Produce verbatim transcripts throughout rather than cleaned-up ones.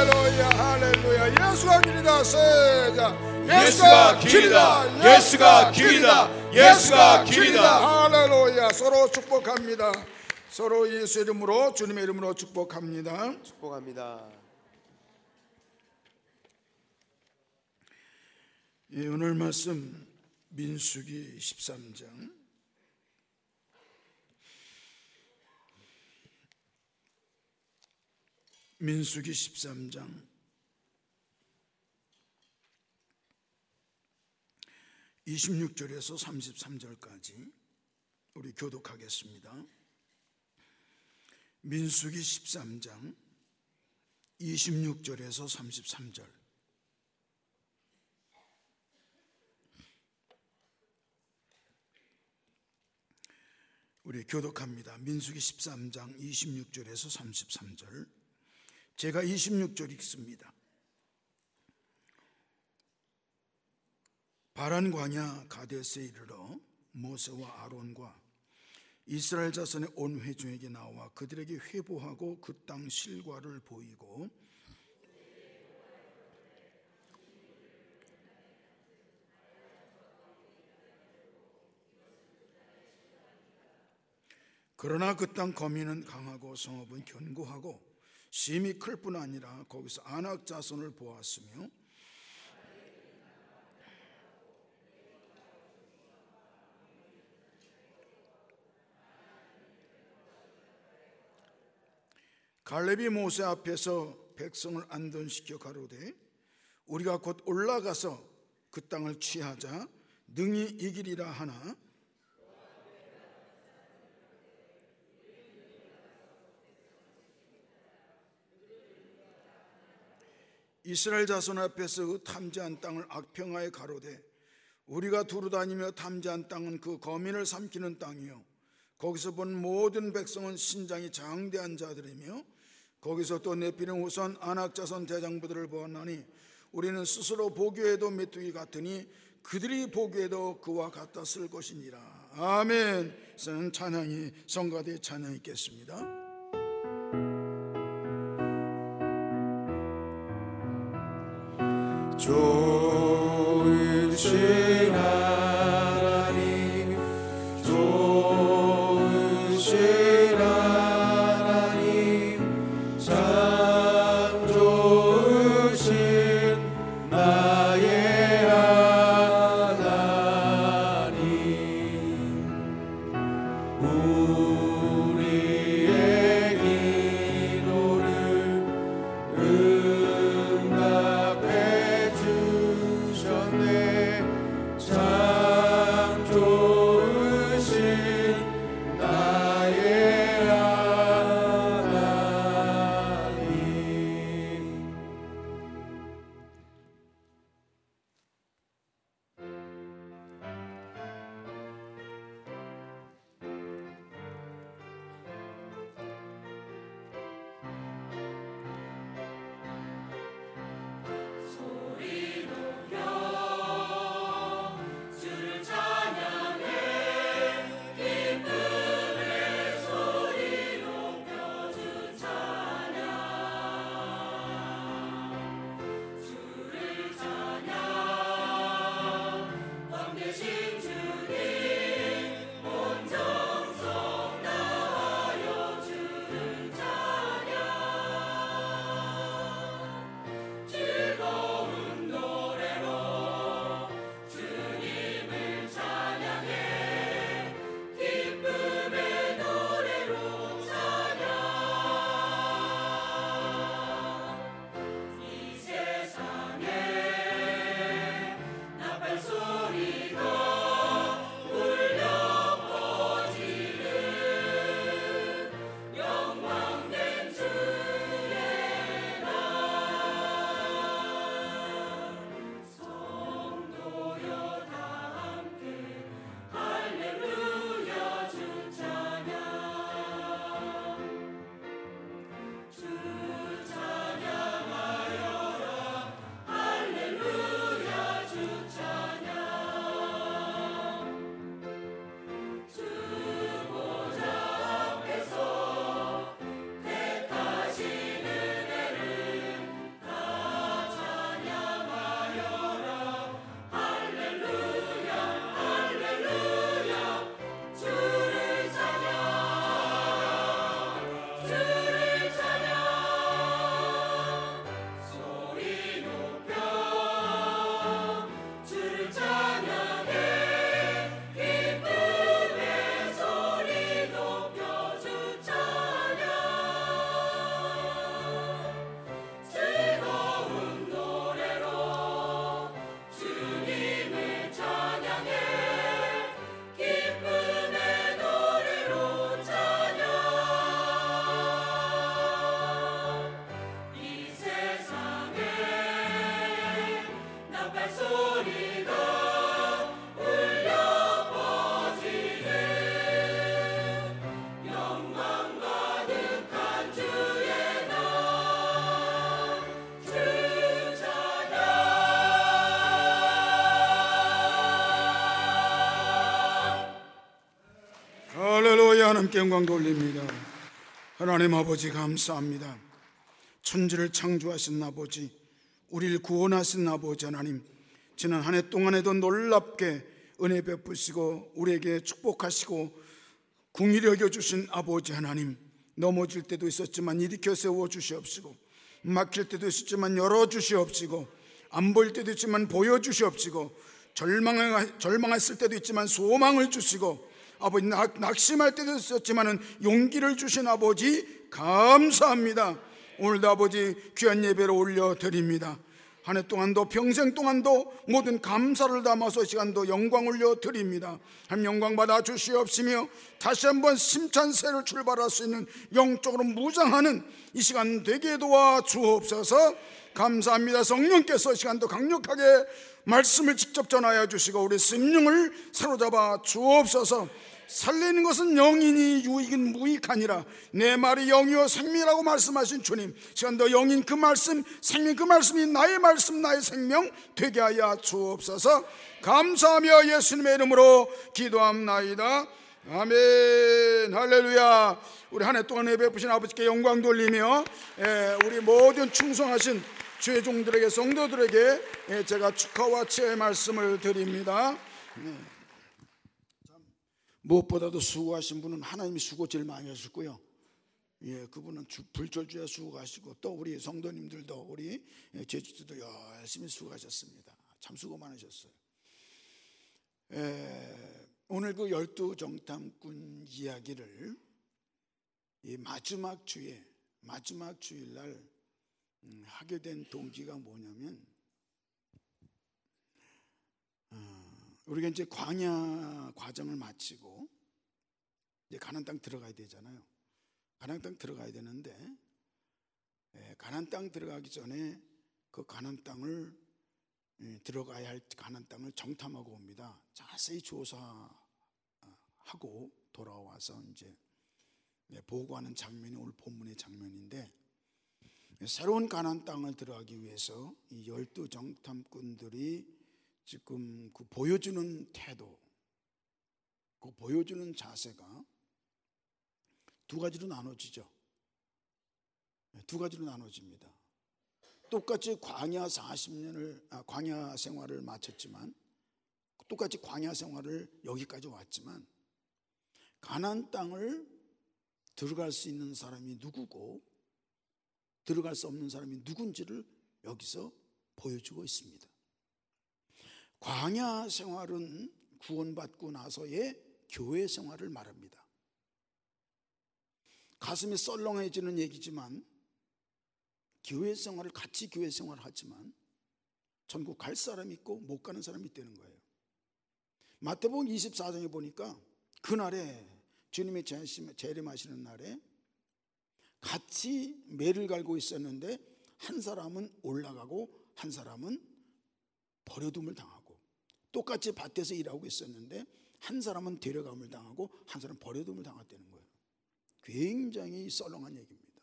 할렐루야 할렐루야. 예수가 길이다. 세자. 예수가 길이다. 예수가 길이다. 예수가 길이다. 할렐루야. 서로 축복합니다. 서로 예수 이름으로, 주님의 이름으로 축복합니다. 축복합니다. 예, 오늘 말씀 민수기 십삼 장 민수기 십삼 장 이십육 절에서 삼십삼 절까지 우리 교독하겠습니다. 민수기 십삼 장 이십육 절에서 삼십삼 절. 우리 교독합니다. 민수기 십삼 장 이십육 절에서 삼십삼 절. 제가 이십육 절 읽습니다. 바란 광야 가데스에 이르러 모세와 아론과 이스라엘 자손의 온 회중에게 나와 그들에게 회보하고 그 땅 실과를 보이고 그러나 그 땅 거민은 강하고 성읍은 견고하고 심이 클 뿐 아니라 거기서 아낙 자손을 보았으며 갈렙이 모세 앞에서 백성을 안돈시켜 가로되 우리가 곧 올라가서 그 땅을 취하자 능히 이기리라 하나 이스라엘 자손 앞에서 그 탐지한 땅을 악평하에 가로되 우리가 두루 다니며 탐지한 땅은 그 거민을 삼키는 땅이요 거기서 본 모든 백성은 신장이 장대한 자들이며 거기서 또 네피림 후손 아낙 자손 대장부들을 보았나니 우리는 스스로 보기에도 메뚜기 같으니 그들이 보기에도 그와 같았을 것이니라. 아멘. 저는 찬양이 성가대 찬양 있겠습니다. 좋으신 하나님 좋으신 하나님 참 좋으신 나의 하나님 우리의 기도를 응답해 주셨네 참 하나님께 영광 돌립니다. 하나님 아버지 감사합니다. 천지를 창조하신 아버지, 우리를 구원하신 아버지 하나님, 지난 한 해 동안에도 놀랍게 은혜 베푸시고 우리에게 축복하시고 긍휼히 여겨주신 아버지 하나님, 넘어질 때도 있었지만 일으켜 세워주시옵시고, 막힐 때도 있었지만 열어주시옵시고, 안 보일 때도 있지만 보여주시옵시고, 절망, 절망했을 때도 있지만 소망을 주시고, 아버지 낙심할 때도 있었지만 용기를 주신 아버지 감사합니다. 오늘도 아버지 귀한 예배를 올려드립니다. 한 해 동안도 평생 동안도 모든 감사를 담아서 시간도 영광 올려드립니다. 한 영광 받아 주시옵시며 다시 한번 심찬새를 출발할 수 있는 영적으로 무장하는 이 시간 되게 도와 주옵소서. 감사합니다. 성령께서 시간도 강력하게 말씀을 직접 전하여 주시고 우리 심령을 사로잡아 주옵소서. 살리는 것은 영이니 유익은 무익하니라. 내 말이 영이요 생명이라고 말씀하신 주님, 시간도 영인 그 말씀, 생명 그 말씀이 나의 말씀, 나의 생명 되게 하여 주옵소서. 감사하며 예수님의 이름으로 기도합나이다. 아멘. 할렐루야. 우리 한 해 동안 예배 베푸신 아버지께 영광 돌리며 우리 모든 충성하신 주의 종들에게, 성도들에게 제가 축하와 치의 말씀을 드립니다. 무엇보다도 수고하신 분은 하나님이 수고 제일 많이 하셨고요. 예, 그분은 주, 불철주야 수고하시고, 또 우리 성도님들도 우리 제주도도 열심히 수고하셨습니다. 참 수고 많으셨어요. 에, 오늘 그 열두 정탐꾼 이야기를 이 마지막 주에 마지막 주일날 음, 하게 된 동기가 뭐냐면, 어, 우리가 이제 광야 과정을 마치고 이제 가나안 땅 들어가야 되잖아요. 가나안 땅 들어가야 되는데, 예, 가나안 땅 들어가기 전에 그 가나안 땅을 예, 들어가야 할 가나안 땅을 정탐하고 옵니다. 자세히 조사하고 돌아와서 이제 예, 보고하는 장면이 오늘 본문의 장면인데, 예, 새로운 가나안 땅을 들어가기 위해서 이 열두 정탐꾼들이 지금 그 보여주는 태도, 그 보여주는 자세가 두 가지로 나눠지죠. 두 가지로 나눠집니다. 똑같이 광야 사십 년을 아, 광야 생활을 마쳤지만, 똑같이 광야 생활을 여기까지 왔지만, 가나안 땅을 들어갈 수 있는 사람이 누구고 들어갈 수 없는 사람이 누군지를 여기서 보여주고 있습니다. 광야 생활은 구원받고 나서의 교회 생활을 말합니다. 가슴이 썰렁해지는 얘기지만, 교회 생활을 같이 교회 생활을 하지만 전국 갈 사람이 있고 못 가는 사람이 있다는 거예요. 마태복음 이십사 장에 보니까 그날에 주님이 재림하시는 날에 같이 매를 갈고 있었는데 한 사람은 올라가고 한 사람은 버려둠을 당하고, 똑같이 밭에서 일하고 있었는데 한 사람은 데려감을 당하고 한 사람은 버려둠을 당했다는 거예요. 굉장히 썰렁한 얘기입니다.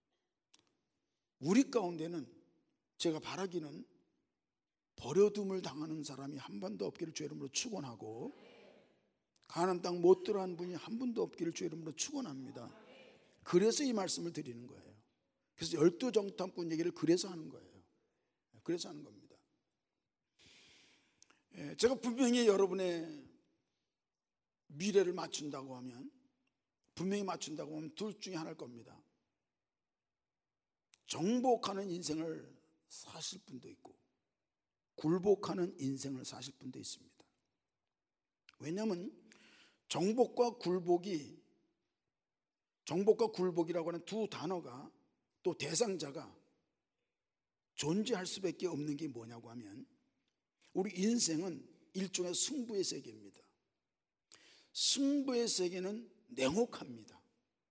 우리 가운데는 제가 바라기는 버려둠을 당하는 사람이 한 번도 없기를 주의 이름으로 축원하고, 가나안 땅 못 들어간 분이 한 분도 없기를 주의 이름으로 축원합니다. 그래서 이 말씀을 드리는 거예요. 그래서 열두 정탐꾼 얘기를 그래서 하는 거예요. 그래서 하는 겁니다. 제가 분명히 여러분의 미래를 맞춘다고 하면, 분명히 맞춘다고 하면 둘 중에 하나일 겁니다. 정복하는 인생을 사실 분도 있고 굴복하는 인생을 사실 분도 있습니다. 왜냐하면 정복과 굴복이 정복과 굴복이라고 하는 두 단어가, 또 대상자가 존재할 수밖에 없는 게 뭐냐고 하면, 우리 인생은 일종의 승부의 세계입니다. 승부의 세계는 냉혹합니다.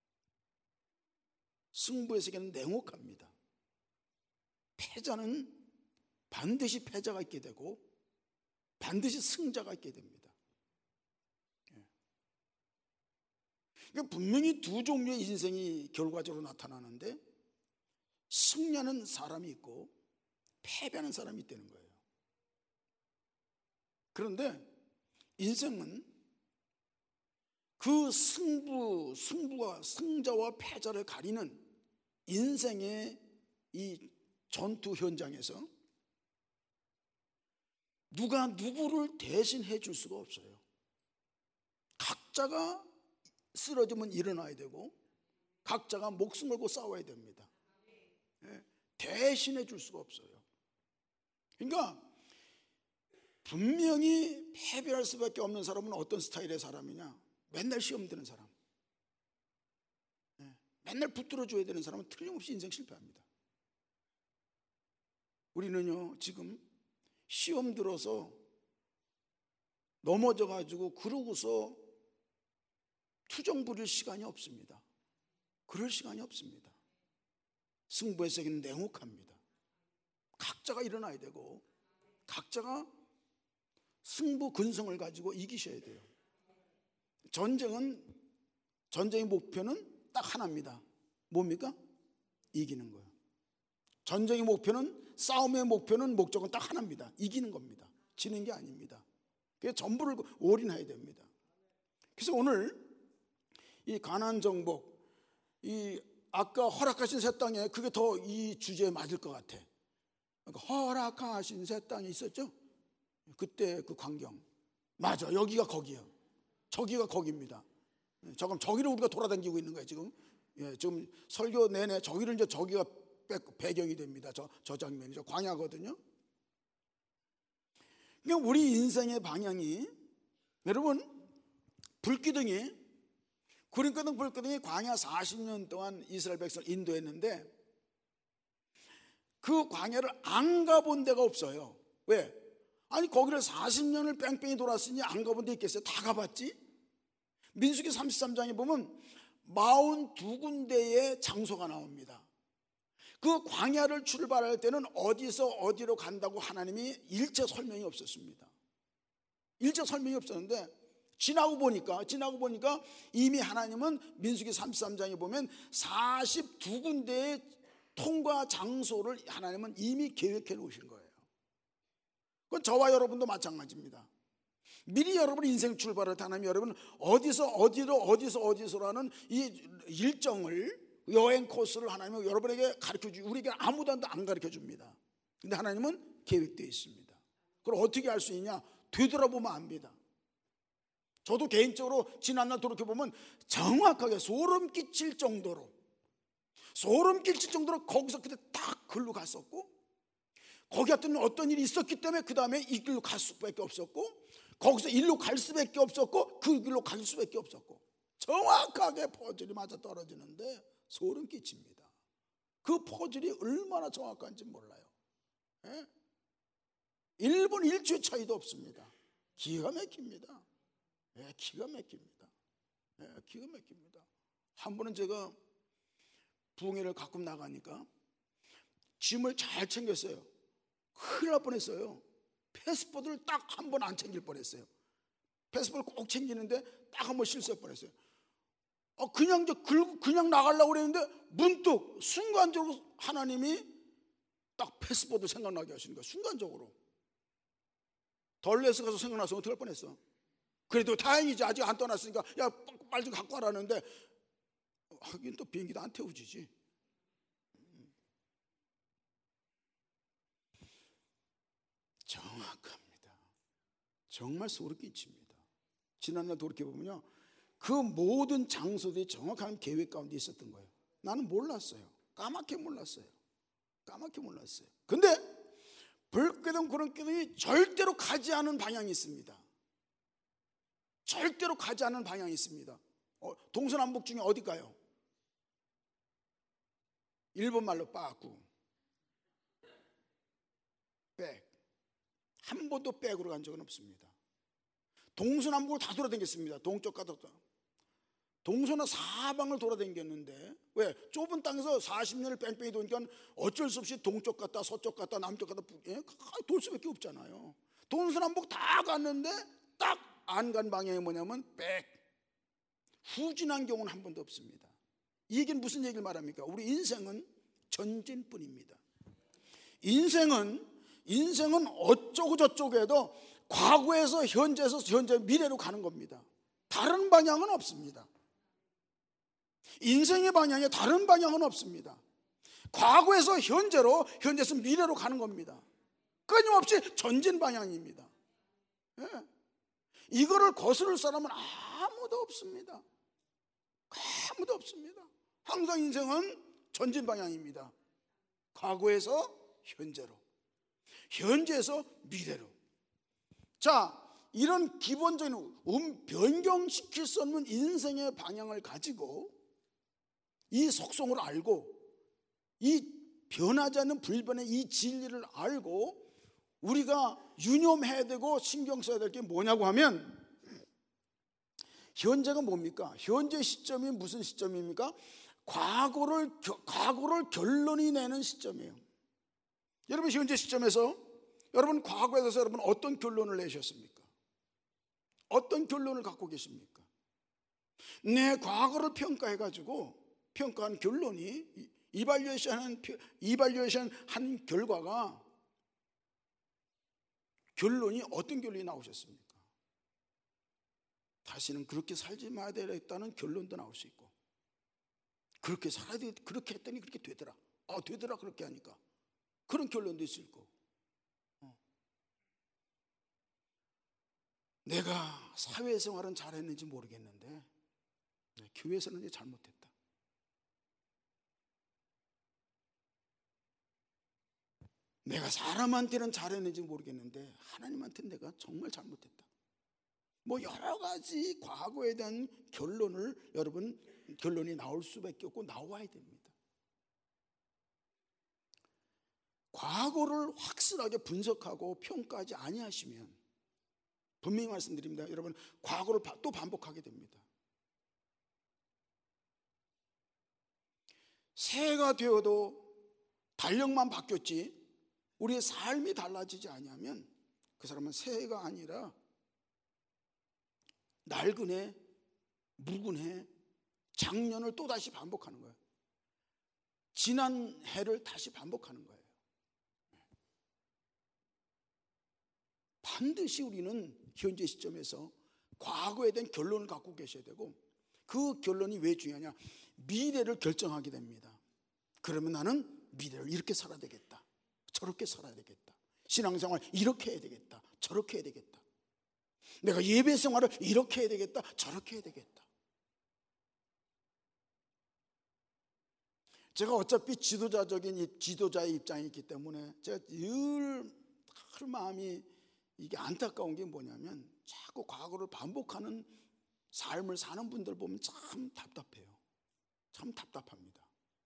승부의 세계는 냉혹합니다. 패자는 반드시 패자가 있게 되고 반드시 승자가 있게 됩니다. 그러니까 분명히 두 종류의 인생이 결과적으로 나타나는데, 승리하는 사람이 있고 패배하는 사람이 있다는 거예요. 그런데 인생은 그 승부, 승부가 승자와 패자를 가리는 인생의 이 전투 현장에서 누가 누구를 대신해 줄 수가 없어요. 각자가 쓰러지면 일어나야 되고 각자가 목숨 걸고 싸워야 됩니다. 대신해 줄 수가 없어요. 그러니까 분명히 패배할 수밖에 없는 사람은 어떤 스타일의 사람이냐? 맨날 시험 드는 사람, 맨날 붙들어 줘야 되는 사람은 틀림없이 인생 실패합니다. 우리는요 지금 시험 들어서 넘어져 가지고 그러고서 투정 부릴 시간이 없습니다. 그럴 시간이 없습니다. 승부의 세계는 냉혹합니다. 각자가 일어나야 되고 각자가 승부 근성을 가지고 이기셔야 돼요. 전쟁은 전쟁의 목표는 딱 하나입니다. 뭡니까? 이기는 거예요. 전쟁의 목표는, 싸움의 목표는, 목적은 딱 하나입니다. 이기는 겁니다. 지는 게 아닙니다. 그래서 전부를 올인해야 됩니다. 그래서 오늘 이 가나안 정복, 이 아까 허락하신 새 땅에, 그게 더 이 주제에 맞을 것 같아. 그러니까 허락하신 새 땅이 있었죠? 그때 그 광경, 맞아, 여기가 거기예요. 저기가 거기입니다. 잠깐 저기를 우리가 돌아다니고 있는 거예요 지금. 예, 지금 설교 내내 저기를 이제 저기가 배경이 됩니다. 저, 저 장면이 저 광야거든요. 그러니까 우리 인생의 방향이, 여러분, 불기둥이, 구름기둥 불기둥이 광야 사십 년 동안 이스라엘 백성을 인도했는데 그 광야를 안 가본 데가 없어요. 왜? 아니 거기를 사십 년을 뺑뺑이 돌았으니 안 가본 데 있겠어요? 다 가봤지? 민수기 삼십삼 장에 보면 사십이 군데의 장소가 나옵니다. 그 광야를 출발할 때는 어디서 어디로 간다고 하나님이 일체 설명이 없었습니다. 일체 설명이 없었는데 지나고 보니까 지나고 보니까 이미 하나님은 민수기 삼십삼 장에 보면 사십이 군데의 통과 장소를 하나님은 이미 계획해 놓으신 거예요. 그건 저와 여러분도 마찬가지입니다. 미리 여러분 인생 출발할 때 하나님 여러분 어디서 어디로 어디서 어디서라는 이 일정을, 여행 코스를 하나님은 여러분에게 가르쳐 주고 우리에게 아무도 안 가르쳐 줍니다. 근데 하나님은 계획되어 있습니다. 그걸 어떻게 알 수 있냐? 되돌아보면 압니다. 저도 개인적으로 지난날 돌이켜보면 정확하게 소름 끼칠 정도로 소름 끼칠 정도로 거기서 그때 딱 글로 갔었고, 거기 어떤 어떤 일이 있었기 때문에 그 다음에 이 길로 갈 수밖에 없었고, 거기서 일로 갈 수밖에 없었고, 그 길로 갈 수밖에 없었고, 정확하게 퍼즐이 맞아 떨어지는데 소름 끼칩니다. 그 퍼즐이 얼마나 정확한지 몰라요. 예? 일 분 일 초의 차이도 없습니다. 기가 막힙니다. 예, 기가 막힙니다. 예, 기가 막힙니다. 한 번은 제가 부흥회를 가끔 나가니까 짐을 잘 챙겼어요. 큰일 날 뻔했어요. 패스포드를 딱 한 번 안 챙길 뻔했어요. 패스포드를 꼭 챙기는데 딱 한 번 실수할 뻔했어요. 어, 그냥 저 그냥 나가려고 그랬는데 문득 순간적으로 하나님이 딱 패스포드 생각나게 하시는 거예요. 순간적으로. 덜레스 가서 생각나서 어떻게 할 뻔했어. 그래도 다행이지, 아직 안 떠났으니까 야 빨리 좀 갖고 와라는데 하긴 또 비행기도 안 태워지지. 정확합니다. 정말 소름 끼칩니다. 지난날 돌이켜보면요, 그 모든 장소들이 정확한 계획 가운데 있었던 거예요. 나는 몰랐어요. 까맣게 몰랐어요. 까맣게 몰랐어요. 근데 불기둥 구름기둥이 절대로 가지 않은 방향이 있습니다. 절대로 가지 않은 방향이 있습니다. 어, 동서남북 중에 어딜까요? 일본 말로 빠꾸, 백. 한 번도 백으로 간 적은 없습니다. 동서남북을 다 돌아다녔습니다. 동쪽 가서 동서나 사방을 돌아다녔는데, 왜? 좁은 땅에서 사십 년을 뺑뺑이 도니까 어쩔 수 없이 동쪽 갔다 서쪽 갔다 남쪽 갔다 예? 돌 수밖에 없잖아요. 동서남북 다 갔는데 딱 안 간 방향이 뭐냐면 백. 후진한 경우는 한 번도 없습니다. 이 얘기는 무슨 얘기를 말합니까? 우리 인생은 전진뿐입니다. 인생은 인생은 어쩌고 저쩌고 해도 과거에서 현재에서 현재 미래로 가는 겁니다. 다른 방향은 없습니다. 인생의 방향에 다른 방향은 없습니다. 과거에서 현재로, 현재에서 미래로 가는 겁니다. 끊임없이 전진 방향입니다. 예. 이거를 거스를 사람은 아무도 없습니다. 아무도 없습니다. 항상 인생은 전진 방향입니다. 과거에서 현재로, 현재에서 미래로. 자, 이런 기본적인 음, 변경시킬 수 없는 인생의 방향을 가지고 이 속성을 알고 이 변하지 않는 불변의 이 진리를 알고 우리가 유념해야 되고 신경 써야 될 게 뭐냐고 하면, 현재가 뭡니까? 현재 시점이 무슨 시점입니까? 과거를, 과거를 결론이 내는 시점이에요. 여러분, 현재 시점에서 여러분 과거에 대해서 여러분 어떤 결론을 내셨습니까? 어떤 결론을 갖고 계십니까? 내 과거를 평가해가지고 평가한 결론이, 이발리에이션 한, 이발리에이션 한 결과가, 결론이 어떤 결론이 나오셨습니까? 다시는 그렇게 살지 말아야 되겠다는 결론도 나올 수 있고, 그렇게 살아야 돼, 그렇게 했더니 그렇게 되더라, 아 되더라 그렇게 하니까, 그런 결론도 있을 거고, 어. 내가 사회생활은 잘했는지 모르겠는데 교회에서는 이제 잘못했다. 내가 사람한테는 잘했는지 모르겠는데 하나님한테는 내가 정말 잘못했다. 뭐 여러 가지 과거에 대한 결론을, 여러분 결론이 나올 수밖에 없고 나와야 됩니다. 과거를 확실하게 분석하고 평가하지 아니하시면, 분명히 말씀드립니다, 여러분 과거를 또 반복하게 됩니다. 새해가 되어도 달력만 바뀌었지 우리의 삶이 달라지지 않으면 그 사람은 새해가 아니라 낡은 해, 묵은 해, 작년을 또다시 반복하는 거예요. 지난 해를 다시 반복하는 거예요. 반드시 우리는 현재 시점에서 과거에 대한 결론을 갖고 계셔야 되고, 그 결론이 왜 중요하냐? 미래를 결정하게 됩니다. 그러면 나는 미래를 이렇게 살아야 되겠다, 저렇게 살아야 되겠다, 신앙생활 이렇게 해야 되겠다, 저렇게 해야 되겠다, 내가 예배생활을 이렇게 해야 되겠다, 저렇게 해야 되겠다. 제가 어차피 지도자적인 지도자의 입장이 있기 때문에 제가 늘, 늘 마음이 이게 안타까운 게 뭐냐면, 자꾸 과거를 반복하는 삶을 사는 분들 보면 참 답답해요. 참 답답합니다.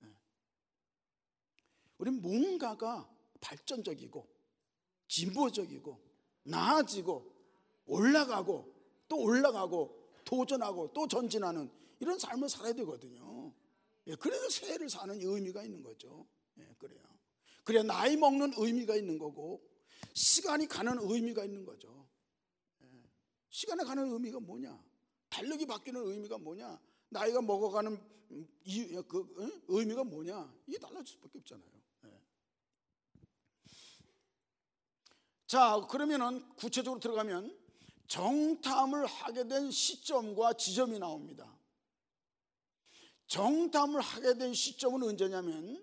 우리는 뭔가가 발전적이고 진보적이고 나아지고 올라가고 또 올라가고 도전하고 또 전진하는 이런 삶을 살아야 되거든요. 예, 그래서 새해를 사는 의미가 있는 거죠. 예, 그래요. 그래야 나이 먹는 의미가 있는 거고, 시간이 가는 의미가 있는 거죠. 예, 시간이 가는 의미가 뭐냐? 달력이 바뀌는 의미가 뭐냐? 나이가 먹어가는 이, 그, 예? 의미가 뭐냐? 이게 달라질 수밖에 없잖아요. 예. 자, 그러면은 구체적으로 들어가면 정탐을 하게 된 시점과 지점이 나옵니다. 정탐을 하게 된 시점은 언제냐면,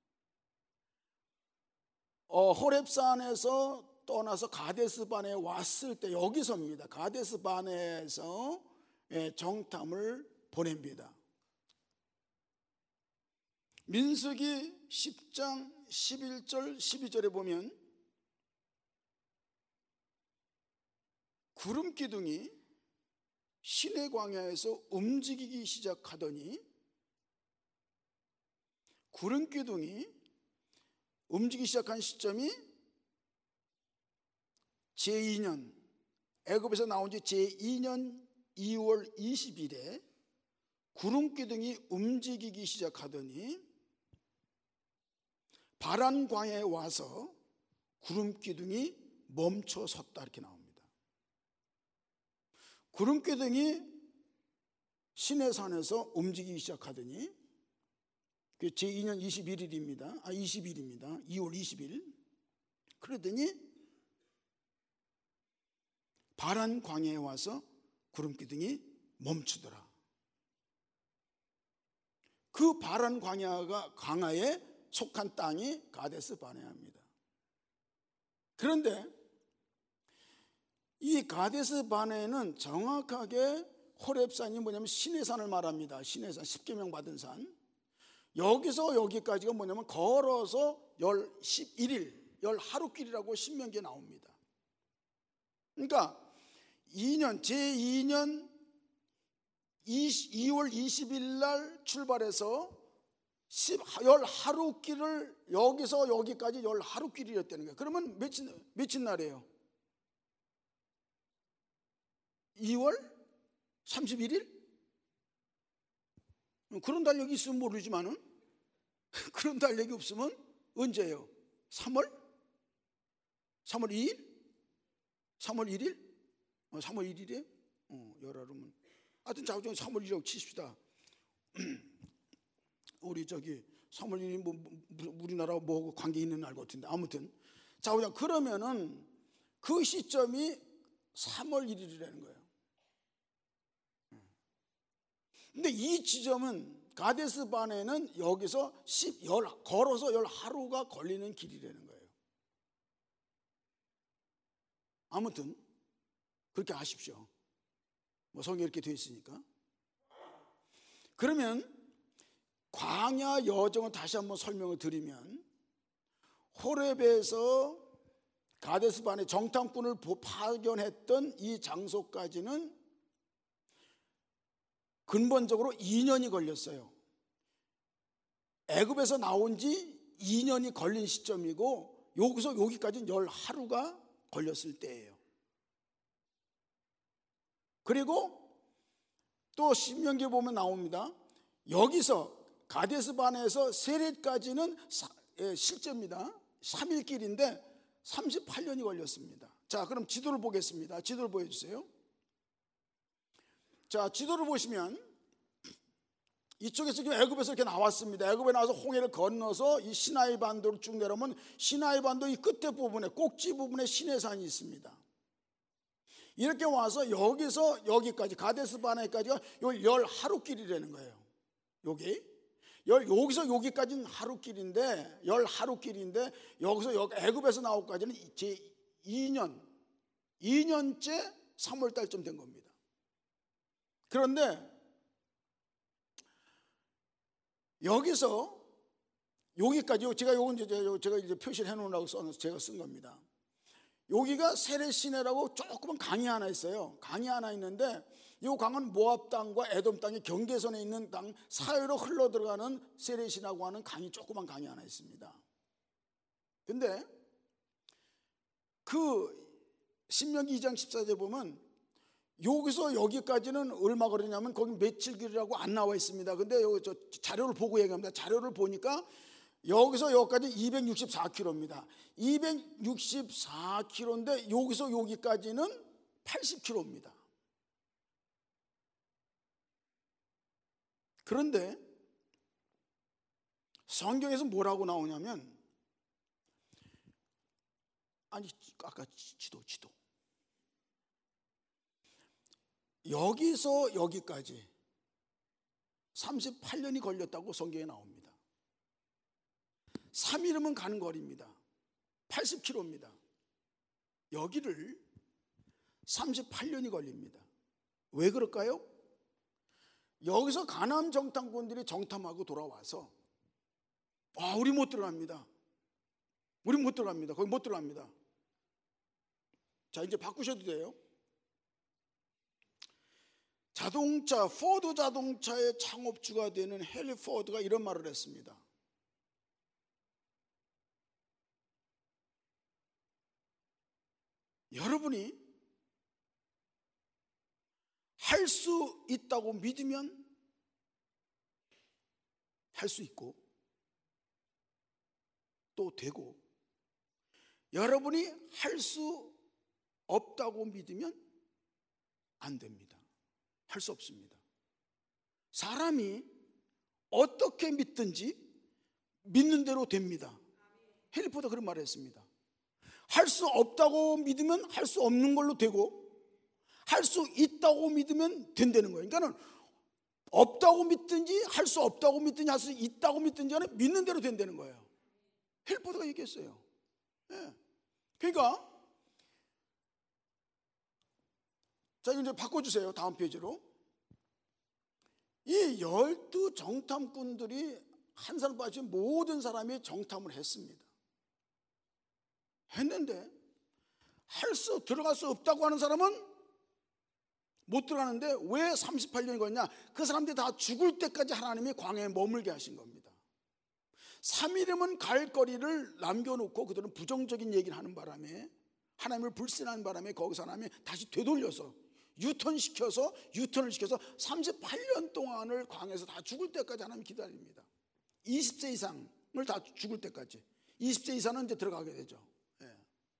어, 호렙산에서 떠나서 가데스반에 왔을 때, 여기서입니다. 가데스반에서 예, 정탐을 보냅니다. 민수기 십 장 십일 절 십이 절에 보면 구름 기둥이 시내 광야에서 움직이기 시작하더니, 구름 기둥이 움직이기 시작한 시점이 제이 년, 애굽에서 나온 지 제이 년 이월 이십일에 구름 기둥이 움직이기 시작하더니 바란 광야에 와서 구름 기둥이 멈춰 섰다, 이렇게 나옵니다. 구름 기둥이 시내산에서 움직이기 시작하더니, 그 제이 년 이십일 일입니다. 아, 이십 일입니다. 이월 이십 일. 그러더니 바란 광야에 와서 구름 기둥이 멈추더라. 그 바란 광야가 광야에 속한 땅이 가데스 바네아입니다. 그런데 이 가데스 바네는 정확하게 호렙산이 뭐냐면 신의 산을 말합니다. 신의 산, 십계명 받은 산. 여기서 여기까지가 뭐냐면 걸어서 십일 일, 열 하루길이라고 신명기에 나옵니다. 그러니까 이 년, 제이 년 이월 이십일 날 출발해서 열 하루길을 여기서 여기까지 열 하루길이었다는 거예요. 그러면 며칠, 며칠 날이에요? 이월 삼십일 일? 그런 달력이 있으면 모르지만은 그런 달력이 없으면 언제예요? 삼월? 삼월 이 일? 삼월 일 일? 어, 삼월 일 일이에요? 어, 열하루면 하여튼 자우정 삼월 일 일이라고 치십시다. 우리 저기 삼월 일 일이 뭐, 우리나라 뭐 관계 있는 날 같은데 아무튼 자우정 그러면은 그 시점이 삼월 일 일이라는 거예요. 근데 이 지점은 가데스 바네는 여기서 십, 열, 걸어서 열 하루가 걸리는 길이라는 거예요. 아무튼 그렇게 아십시오. 뭐 성경에 이렇게 되어 있으니까. 그러면 광야 여정을 다시 한번 설명을 드리면 호렙에서 가데스 바네 정탐꾼을 파견했던 이 장소까지는 근본적으로 이 년이 걸렸어요. 애굽에서 나온 지 이 년이 걸린 시점이고 여기서 여기까지는 열 하루가 걸렸을 때예요. 그리고 또 신명기에 보면 나옵니다. 여기서 가데스 바네에서 세렛까지는 실제입니다. 삼 일 길인데 삼십팔 년이 걸렸습니다. 자, 그럼 지도를 보겠습니다. 지도를 보여주세요. 자, 지도를 보시면 이쪽에서 지금 애굽에서 이렇게 나왔습니다. 애굽에 나와서 홍해를 건너서 이 시나이 반도로 쭉 내려오면 시나이 반도 이 끝에 부분에 꼭지 부분에 시내산이 있습니다. 이렇게 와서 여기서 여기까지 가데스 바네까지가 열 하루길이라는 거예요. 여기 열 여기서 여기까지는 하루길인데 열 하루길인데 여기서 여기 애굽에서 나오기까지는 제 이 년 이 년째 삼월 달쯤 된 겁니다. 그런데 여기서 여기까지 제가 요건 이제 제가 이제 표시를 해놓으라고 써서 제가 쓴 겁니다. 여기가 세렛 시내라고 조그만 강이 하나 있어요. 강이 하나 있는데 이 강은 모압 땅과 에돔 땅의 경계선에 있는 땅 사이로 흘러 들어가는 세렛이라고 하는 강이 조그만 강이 하나 있습니다. 근데 그 신명기 이 장 십사 절 보면 여기서 여기까지는 얼마 걸리냐면 거기 며칠 길이라고 안 나와 있습니다. 근데 여기 저 자료를 보고 얘기합니다. 자료를 보니까 여기서 여기까지 이백육십사 킬로미터입니다. 이백육십사 킬로미터인데 여기서 여기까지는 팔십 킬로미터입니다. 그런데 성경에서 뭐라고 나오냐면 아니 아까 지도 지도 여기서 여기까지 삼십팔 년이 걸렸다고 성경에 나옵니다. 삼 일이면 가는 거리입니다. 팔십 킬로미터입니다. 여기를 삼십팔 년이 걸립니다. 왜 그럴까요? 여기서 가나안 정탐꾼들이 정탐하고 돌아와서 아, 우리 못 들어갑니다. 우리 못 들어갑니다. 거기 못 들어갑니다. 자, 이제 바꾸셔도 돼요. 자동차, 포드 자동차의 창업주가 되는 헨리 포드가 이런 말을 했습니다. 여러분이 할 수 있다고 믿으면 할 수 있고 또 되고, 여러분이 할 수 없다고 믿으면 안 됩니다. 할 수 없습니다. 사람이 어떻게 믿든지 믿는 대로 됩니다. 헨리 포드가 그런 말을 했습니다. 할 수 없다고 믿으면 할 수 없는 걸로 되고, 할 수 있다고 믿으면 된다는 거예요. 그러니까 없다고 믿든지 할 수 없다고 믿든지 할 수 있다고 믿든지 간에 믿는 대로 된다는 거예요. 헬포드가 얘기했어요. 예. 그러니까 자, 이거 이제 바꿔주세요. 다음 페이지로. 이 열두 정탐꾼들이 한 사람 빠지고 모든 사람이 정탐을 했습니다. 했는데 할 수 들어갈 수 없다고 하는 사람은 못 들어가는데 왜 삼십팔 년이 걸렸냐? 그 사람들이 다 죽을 때까지 하나님이 광야에 머물게 하신 겁니다. 삼 일이면 갈 거리를 남겨놓고 그들은 부정적인 얘기를 하는 바람에, 하나님을 불신하는 바람에 거기서 하나님이 다시 되돌려서 유턴시켜서 유턴을 시켜서 삼십팔 년 동안을 광야에서 다 죽을 때까지 하나님 기다립니다. 이십 세 이상을 다 죽을 때까지. 이십 세 이상은 이제 들어가게 되죠. 예.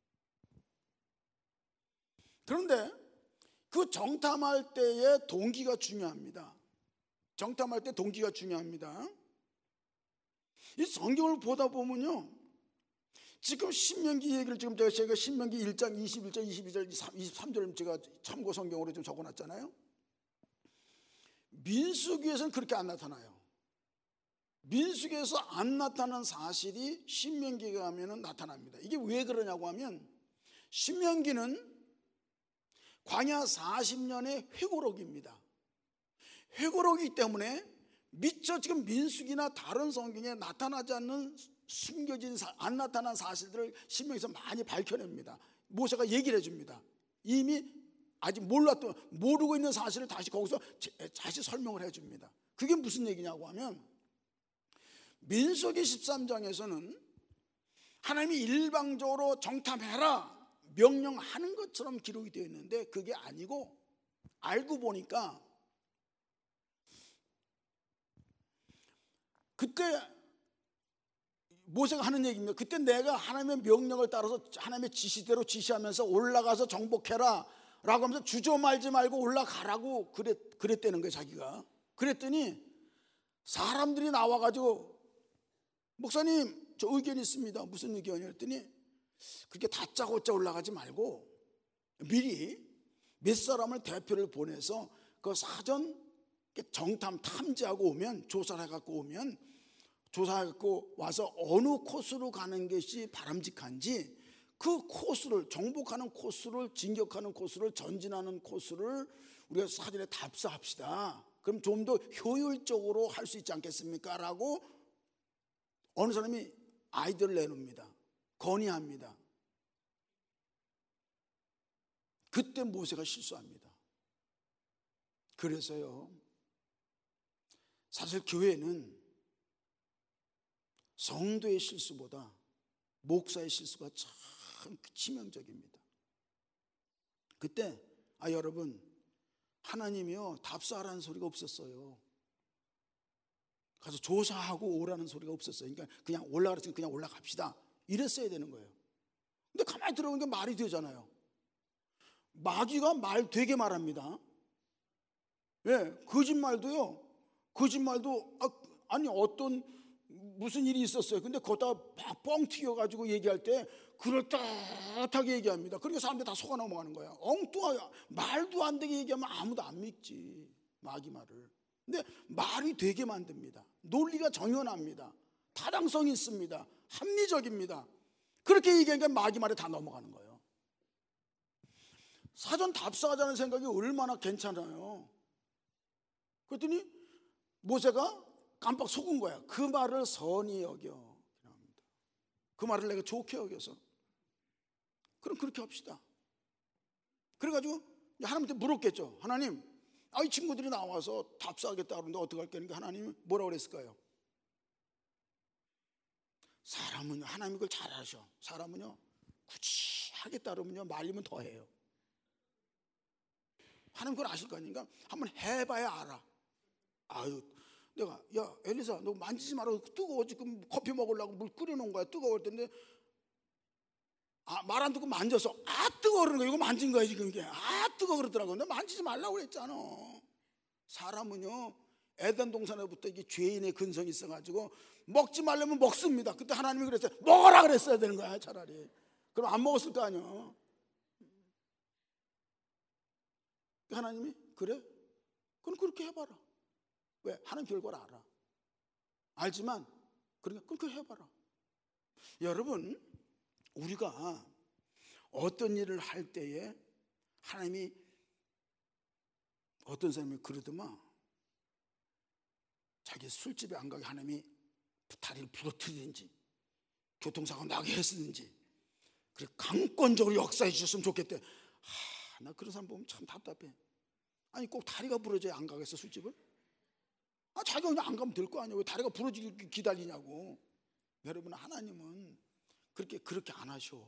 그런데 그 정탐할 때의 동기가 중요합니다. 정탐할 때 동기가 중요합니다. 이 성경을 보다 보면요, 지금 신명기 얘기를 지금 제가, 제가 신명기 일 장 이십일 절, 이십이 절, 이십삼 절 제가 참고 성경으로 좀 적어놨잖아요. 민수기에서는 그렇게 안 나타나요. 민수기에서 안 나타난 사실이 신명기에 가면은 나타납니다. 이게 왜 그러냐고 하면, 신명기는 광야 사십 년의 회고록입니다. 회고록이기 때문에 미처 지금 민수기나 다른 성경에 나타나지 않는 숨겨진 안 나타난 사실들을 신명기에서 많이 밝혀냅니다. 모세가 얘기를 해줍니다. 이미 아직 몰랐던 모르고 있는 사실을 다시 거기서 다시 설명을 해줍니다. 그게 무슨 얘기냐고 하면, 민수기 십삼 장에서는 하나님이 일방적으로 정탐해라 명령하는 것처럼 기록이 되어 있는데 그게 아니고, 알고 보니까 그때 모세가 하는 얘기입니다. 그때 내가 하나님의 명령을 따라서 하나님의 지시대로 지시하면서 올라가서 정복해라 라고 하면서 주저 말지 말고 올라가라고 그랬, 그랬다는 거예요. 자기가 그랬더니 사람들이 나와가지고, 목사님 저 의견이 있습니다. 무슨 의견이요? 했더니 그렇게 다짜고짜 올라가지 말고 미리 몇 사람을 대표를 보내서 그 사전 정탐 탐지하고 오면, 조사를 해갖고 오면, 조사해갖고 와서 어느 코스로 가는 것이 바람직한지 그 코스를, 정복하는 코스를, 진격하는 코스를, 전진하는 코스를 우리가 사전에 답사합시다. 그럼 좀 더 효율적으로 할 수 있지 않겠습니까? 라고 어느 사람이 아이디어를 내놓습니다. 건의합니다. 그때 모세가 실수합니다. 그래서요, 사실 교회는 성도의 실수보다 목사의 실수가 참 치명적입니다. 그때 아 여러분, 하나님이요 답사하라는 소리가 없었어요. 가서 조사하고 오라는 소리가 없었어요. 그러니까 그냥 올라가랬으니까 그냥 올라갑시다 이랬어야 되는 거예요. 근데 가만히 들어보니까 말이 되잖아요. 마귀가 말 되게 말합니다. 예, 거짓말도요. 거짓말도 아, 아니 어떤 무슨 일이 있었어요. 근데 거기다가 뻥 튀겨가지고 얘기할 때 그럴듯하게 얘기합니다. 그러니까 사람들이 다 속아 넘어가는 거야. 엉뚱하게 말도 안 되게 얘기하면 아무도 안 믿지, 마귀 말을. 근데 말이 되게 만듭니다. 논리가 정연합니다. 타당성이 있습니다. 합리적입니다. 그렇게 얘기하니까 마귀 말에 다 넘어가는 거예요. 사전 답사하자는 생각이 얼마나 괜찮아요. 그랬더니 모세가 깜빡 속은 거야. 그 말을 선히 여겨. 그 말을 내가 좋게 여겨서. 그럼 그렇게 합시다. 그래가지고 하나님한테 물었겠죠. 하나님, 아, 이 친구들이 나와서 답사하겠다 그러는데 어떡할 거니까 하나님이 뭐라고 그랬을까요? 사람은 하나님이 그걸 잘 아셔. 사람은요 굳이 하겠다 그러면요 말리면 더 해요. 하나님 그걸 아실 거 아닙니까? 한번 해봐야 알아. 아유, 내가 야 엘리사 너 만지지 마라. 뜨거워. 지금 커피 먹으려고 물 끓여놓은 거야. 뜨거울 텐데 아, 말 안 듣고 만져서 아 뜨거워 그러는 거야. 이거 만진 거야 지금 이게. 아 뜨거워 그러더라고. 근데 만지지 말라고 그랬잖아. 사람은요 에덴 동산에부터 이게 죄인의 근성이 있어가지고 먹지 말려면 먹습니다. 그때 하나님이 그랬어요. 먹어라 그랬어야 되는 거야 차라리. 그럼 안 먹었을 거 아니야. 하나님이 그래? 그럼 그렇게 해봐라. 왜? 하나님 결과를 알아. 알지만 그러니까 그렇게 해봐라. 여러분, 우리가 어떤 일을 할 때에 하나님이, 어떤 사람이 그러더만 자기 술집에 안 가게 하나님이 다리를 부러뜨리든지 교통사고 나게 했었는지 그래 강권적으로 역사해 주셨으면 좋겠대. 하, 나 그런 사람 보면 참 답답해. 아니 꼭 다리가 부러져야 안 가겠어 술집을? 아, 자기가 그냥 안 가면 될 거 아니야. 왜 다리가 부러지기 기다리냐고. 여러분, 하나님은 그렇게 그렇게 안 하셔.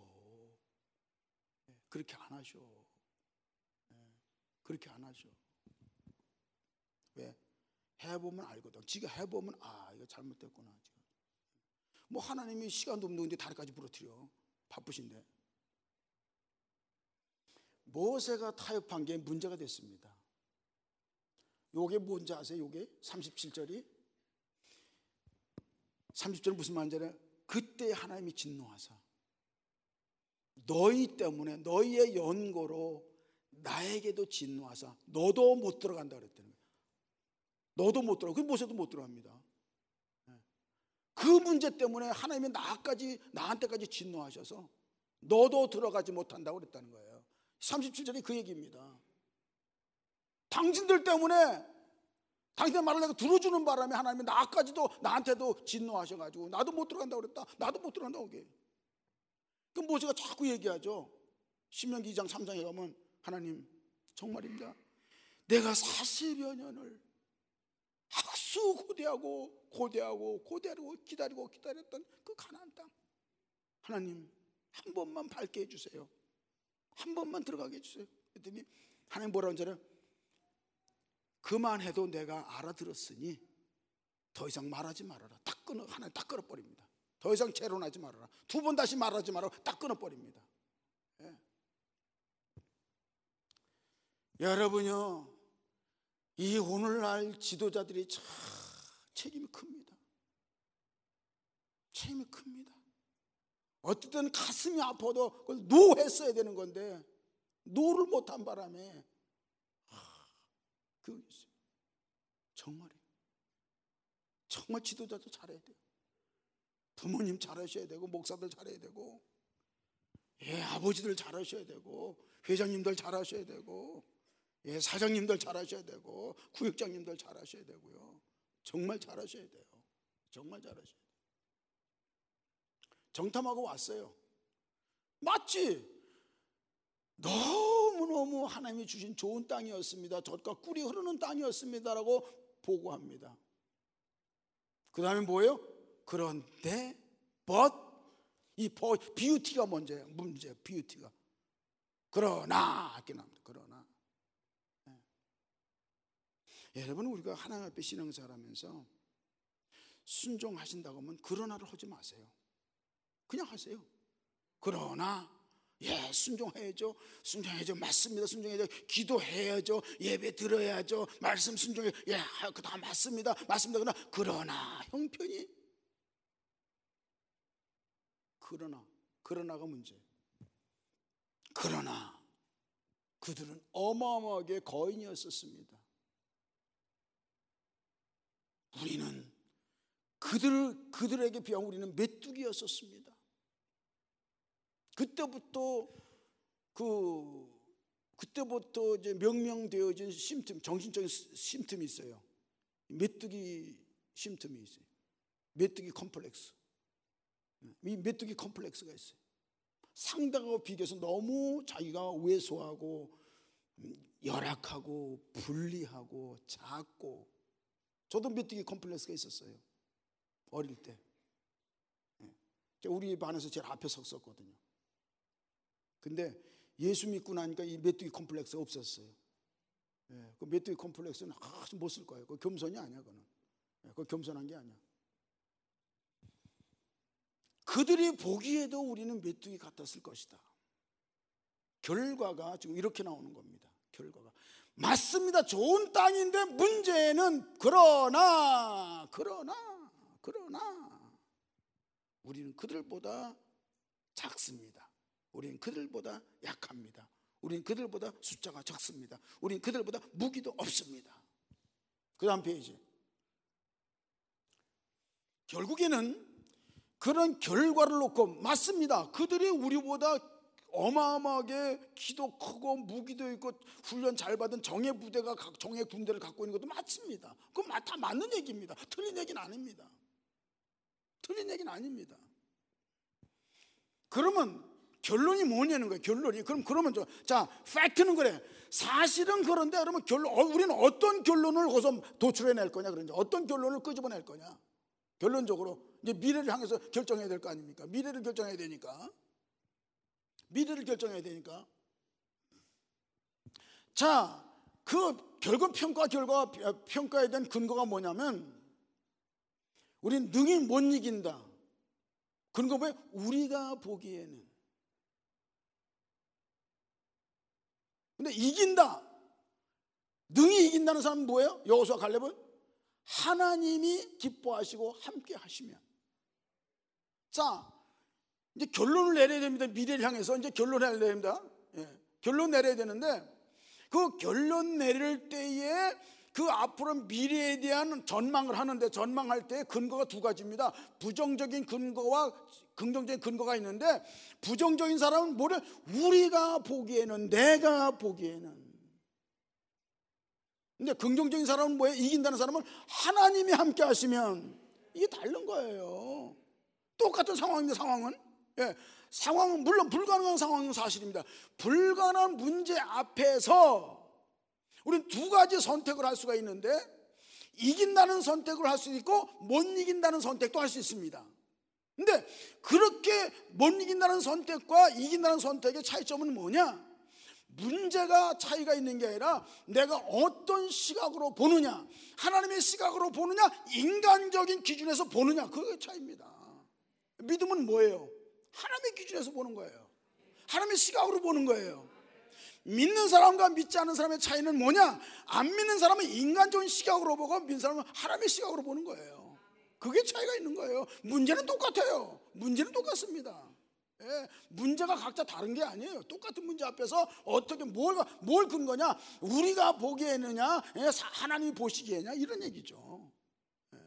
그렇게 안 하셔. 그렇게 안 하셔. 왜? 해보면 알거든. 지가 해보면 아, 이거 잘못됐구나. 뭐 하나님이 시간도 없는데 다리까지 부러뜨려. 바쁘신데. 모세가 타협한 게 문제가 됐습니다. 요게 뭔지 아세요? 요게 삼십칠 절이 삼십 절 무슨 말인지 그때 하나님이 진노하사 너희 때문에 너희의 연고로 나에게도 진노하사 너도 못 들어간다 그랬다는 거예요. 너도 못 들어가. 그 모세도 못 들어갑니다. 그 문제 때문에 하나님이 나까지 나한테까지 진노하셔서 너도 들어가지 못한다고 그랬다는 거예요. 삼십칠 절이 그 얘기입니다. 당신들 때문에 당신의 말을 내가 들어주는 바람에 하나님이 나까지도 나한테도 진노하셔가지고 나도 못 들어간다고 그랬다. 나도 못 들어간다고 그게. 그 모세가 자꾸 얘기하죠. 신명기 이 장 삼 장에 가면 하나님 정말입니다. 내가 사십여 년을 학수 고대하고 고대하고 고대하고 기다리고 기다렸던 그 가나안 땅 하나님 한 번만 밟게 해주세요. 한 번만 들어가게 해주세요. 그랬더니 하나님 뭐라고 하잖아요. 그만해도 내가 알아들었으니 더 이상 말하지 말아라. 딱 끊어. 하나님 딱 끊어버립니다. 더 이상 재론하지 말아라. 두 번 다시 말하지 말라고 딱 끊어버립니다. 예. 여러분요, 이 오늘날 지도자들이 참 책임이 큽니다. 책임이 큽니다. 어쨌든 가슴이 아파도 그걸 노 했어야 되는 건데 노를 못한 바람에 그 정말이 정말 지도자도 잘해야 돼요. 부모님 잘하셔야 되고 목사들 잘해야 되고 예, 아버지들 잘하셔야 되고 회장님들 잘하셔야 되고 예, 사장님들 잘하셔야 되고 구역장님들 잘하셔야 되고요. 정말 잘하셔야 돼요. 정말 잘하셔야 돼요. 정탐하고 왔어요. 맞지? 너무너무 하나님이 주신 좋은 땅이었습니다. 젖과 꿀이 흐르는 땅이었습니다라고 보고합니다. 그 다음에 뭐예요? 그런데 but 이 비유티가 문제예요. 문제예요. 비유티가. 그러나 이렇게 나옵니다. 그러나 네. 여러분, 우리가 하나님 앞에 신앙생활하면서 순종하신다고 하면 그러나를 하지 마세요. 그냥 하세요. 그러나 예, 순종해야죠. 순종해야죠. 맞습니다. 순종해야죠. 기도해야죠. 예배 들어야죠. 말씀 순종해. 예, 그 다 맞습니다. 맞습니다. 그러나 그러나 형편이 그러나 그러나가 문제. 그러나 그들은 어마어마하게 거인이었었습니다. 우리는 그들 그들에게 비하면 우리는 메뚜기였었습니다. 그때부터 그 그때부터 이제 명명되어진 심틈, 정신적인 심틈이 있어요. 메뚜기 심틈이 있어요. 메뚜기 컴플렉스. 이 메뚜기 컴플렉스가 있어요. 상대하고 비교해서 너무 자기가 왜소하고 열악하고 불리하고 작고. 저도 메뚜기 컴플렉스가 있었어요. 어릴 때. 우리 반에서 제일 앞에 섰었거든요. 근데 예수 믿고 나니까 이 메뚜기 컴플렉스가 없었어요. 예, 그 메뚜기 컴플렉스는 아주 못 쓸 거예요. 그 겸손이 아니야, 그거는. 예, 그거 겸손한 게 아니야. 그들이 보기에도 우리는 메뚜기 같았을 것이다. 결과가 지금 이렇게 나오는 겁니다. 결과가 맞습니다. 좋은 땅인데 문제는 그러나 그러나 그러나 우리는 그들보다 작습니다. 우리는 그들보다 약합니다. 우린 그들보다 숫자가 적습니다. 우린 그들보다 무기도 없습니다. 그 다음 페이지. 결국에는 그런 결과를 놓고, 맞습니다, 그들이 우리보다 어마어마하게 키도 크고 무기도 있고 훈련 잘 받은 정예 부대가, 정예 군대를 갖고 있는 것도 맞습니다. 그건 다 맞는 얘기입니다. 틀린 얘기는 아닙니다. 틀린 얘기는 아닙니다. 그러면 결론이 뭐냐는 거예요. 결론이. 그럼 그러면 저, 자, 팩트는 그래. 사실은 그런데 그러면 결론, 어, 우리는 어떤 결론을 거기서 도출해낼 거냐, 그런지 어떤 결론을 끄집어낼 거냐. 결론적으로 이제 미래를 향해서 결정해야 될 거 아닙니까? 미래를 결정해야 되니까. 미래를 결정해야 되니까. 자, 그 결국 평가 결과 평가에 대한 근거가 뭐냐면, 우린 능히 못 이긴다. 근거 뭐예요? 우리가 보기에는. 근데 이긴다, 능히 이긴다는 사람은 뭐예요? 여호수아 갈렙은 하나님이 기뻐하시고 함께 하시면. 자, 이제 결론을 내려야 됩니다. 미래를 향해서 이제 결론을 내려야 됩니다. 예, 결론 내려야 되는데, 그 결론 내릴 때에 그 앞으로 미래에 대한 전망을 하는데, 전망할 때 근거가 두 가지입니다. 부정적인 근거와 긍정적인 근거가 있는데, 부정적인 사람은 뭐래? 우리가 보기에는, 내가 보기에는. 근데 긍정적인 사람은 뭐예요? 이긴다는 사람은 하나님이 함께 하시면. 이게 다른 거예요. 똑같은 상황인데, 상황은, 예, 상황은 물론 불가능한 상황은 사실입니다. 불가능한 문제 앞에서 우리는 두 가지 선택을 할 수가 있는데, 이긴다는 선택을 할 수 있고 못 이긴다는 선택도 할 수 있습니다. 근데 그렇게 못 이긴다는 선택과 이긴다는 선택의 차이점은 뭐냐? 문제가 차이가 있는 게 아니라 내가 어떤 시각으로 보느냐, 하나님의 시각으로 보느냐, 인간적인 기준에서 보느냐, 그게 차이입니다. 믿음은 뭐예요? 하나님의 기준에서 보는 거예요. 하나님의 시각으로 보는 거예요. 믿는 사람과 믿지 않는 사람의 차이는 뭐냐? 안 믿는 사람은 인간적인 시각으로 보고, 믿는 사람은 하나님의 시각으로 보는 거예요. 그게 차이가 있는 거예요. 문제는 똑같아요. 문제는 똑같습니다. 예, 문제가 각자 다른 게 아니에요. 똑같은 문제 앞에서 어떻게 뭘, 뭘 근거냐? 우리가 보기에느냐, 예, 하나님이 보시기에냐, 이런 얘기죠. 예.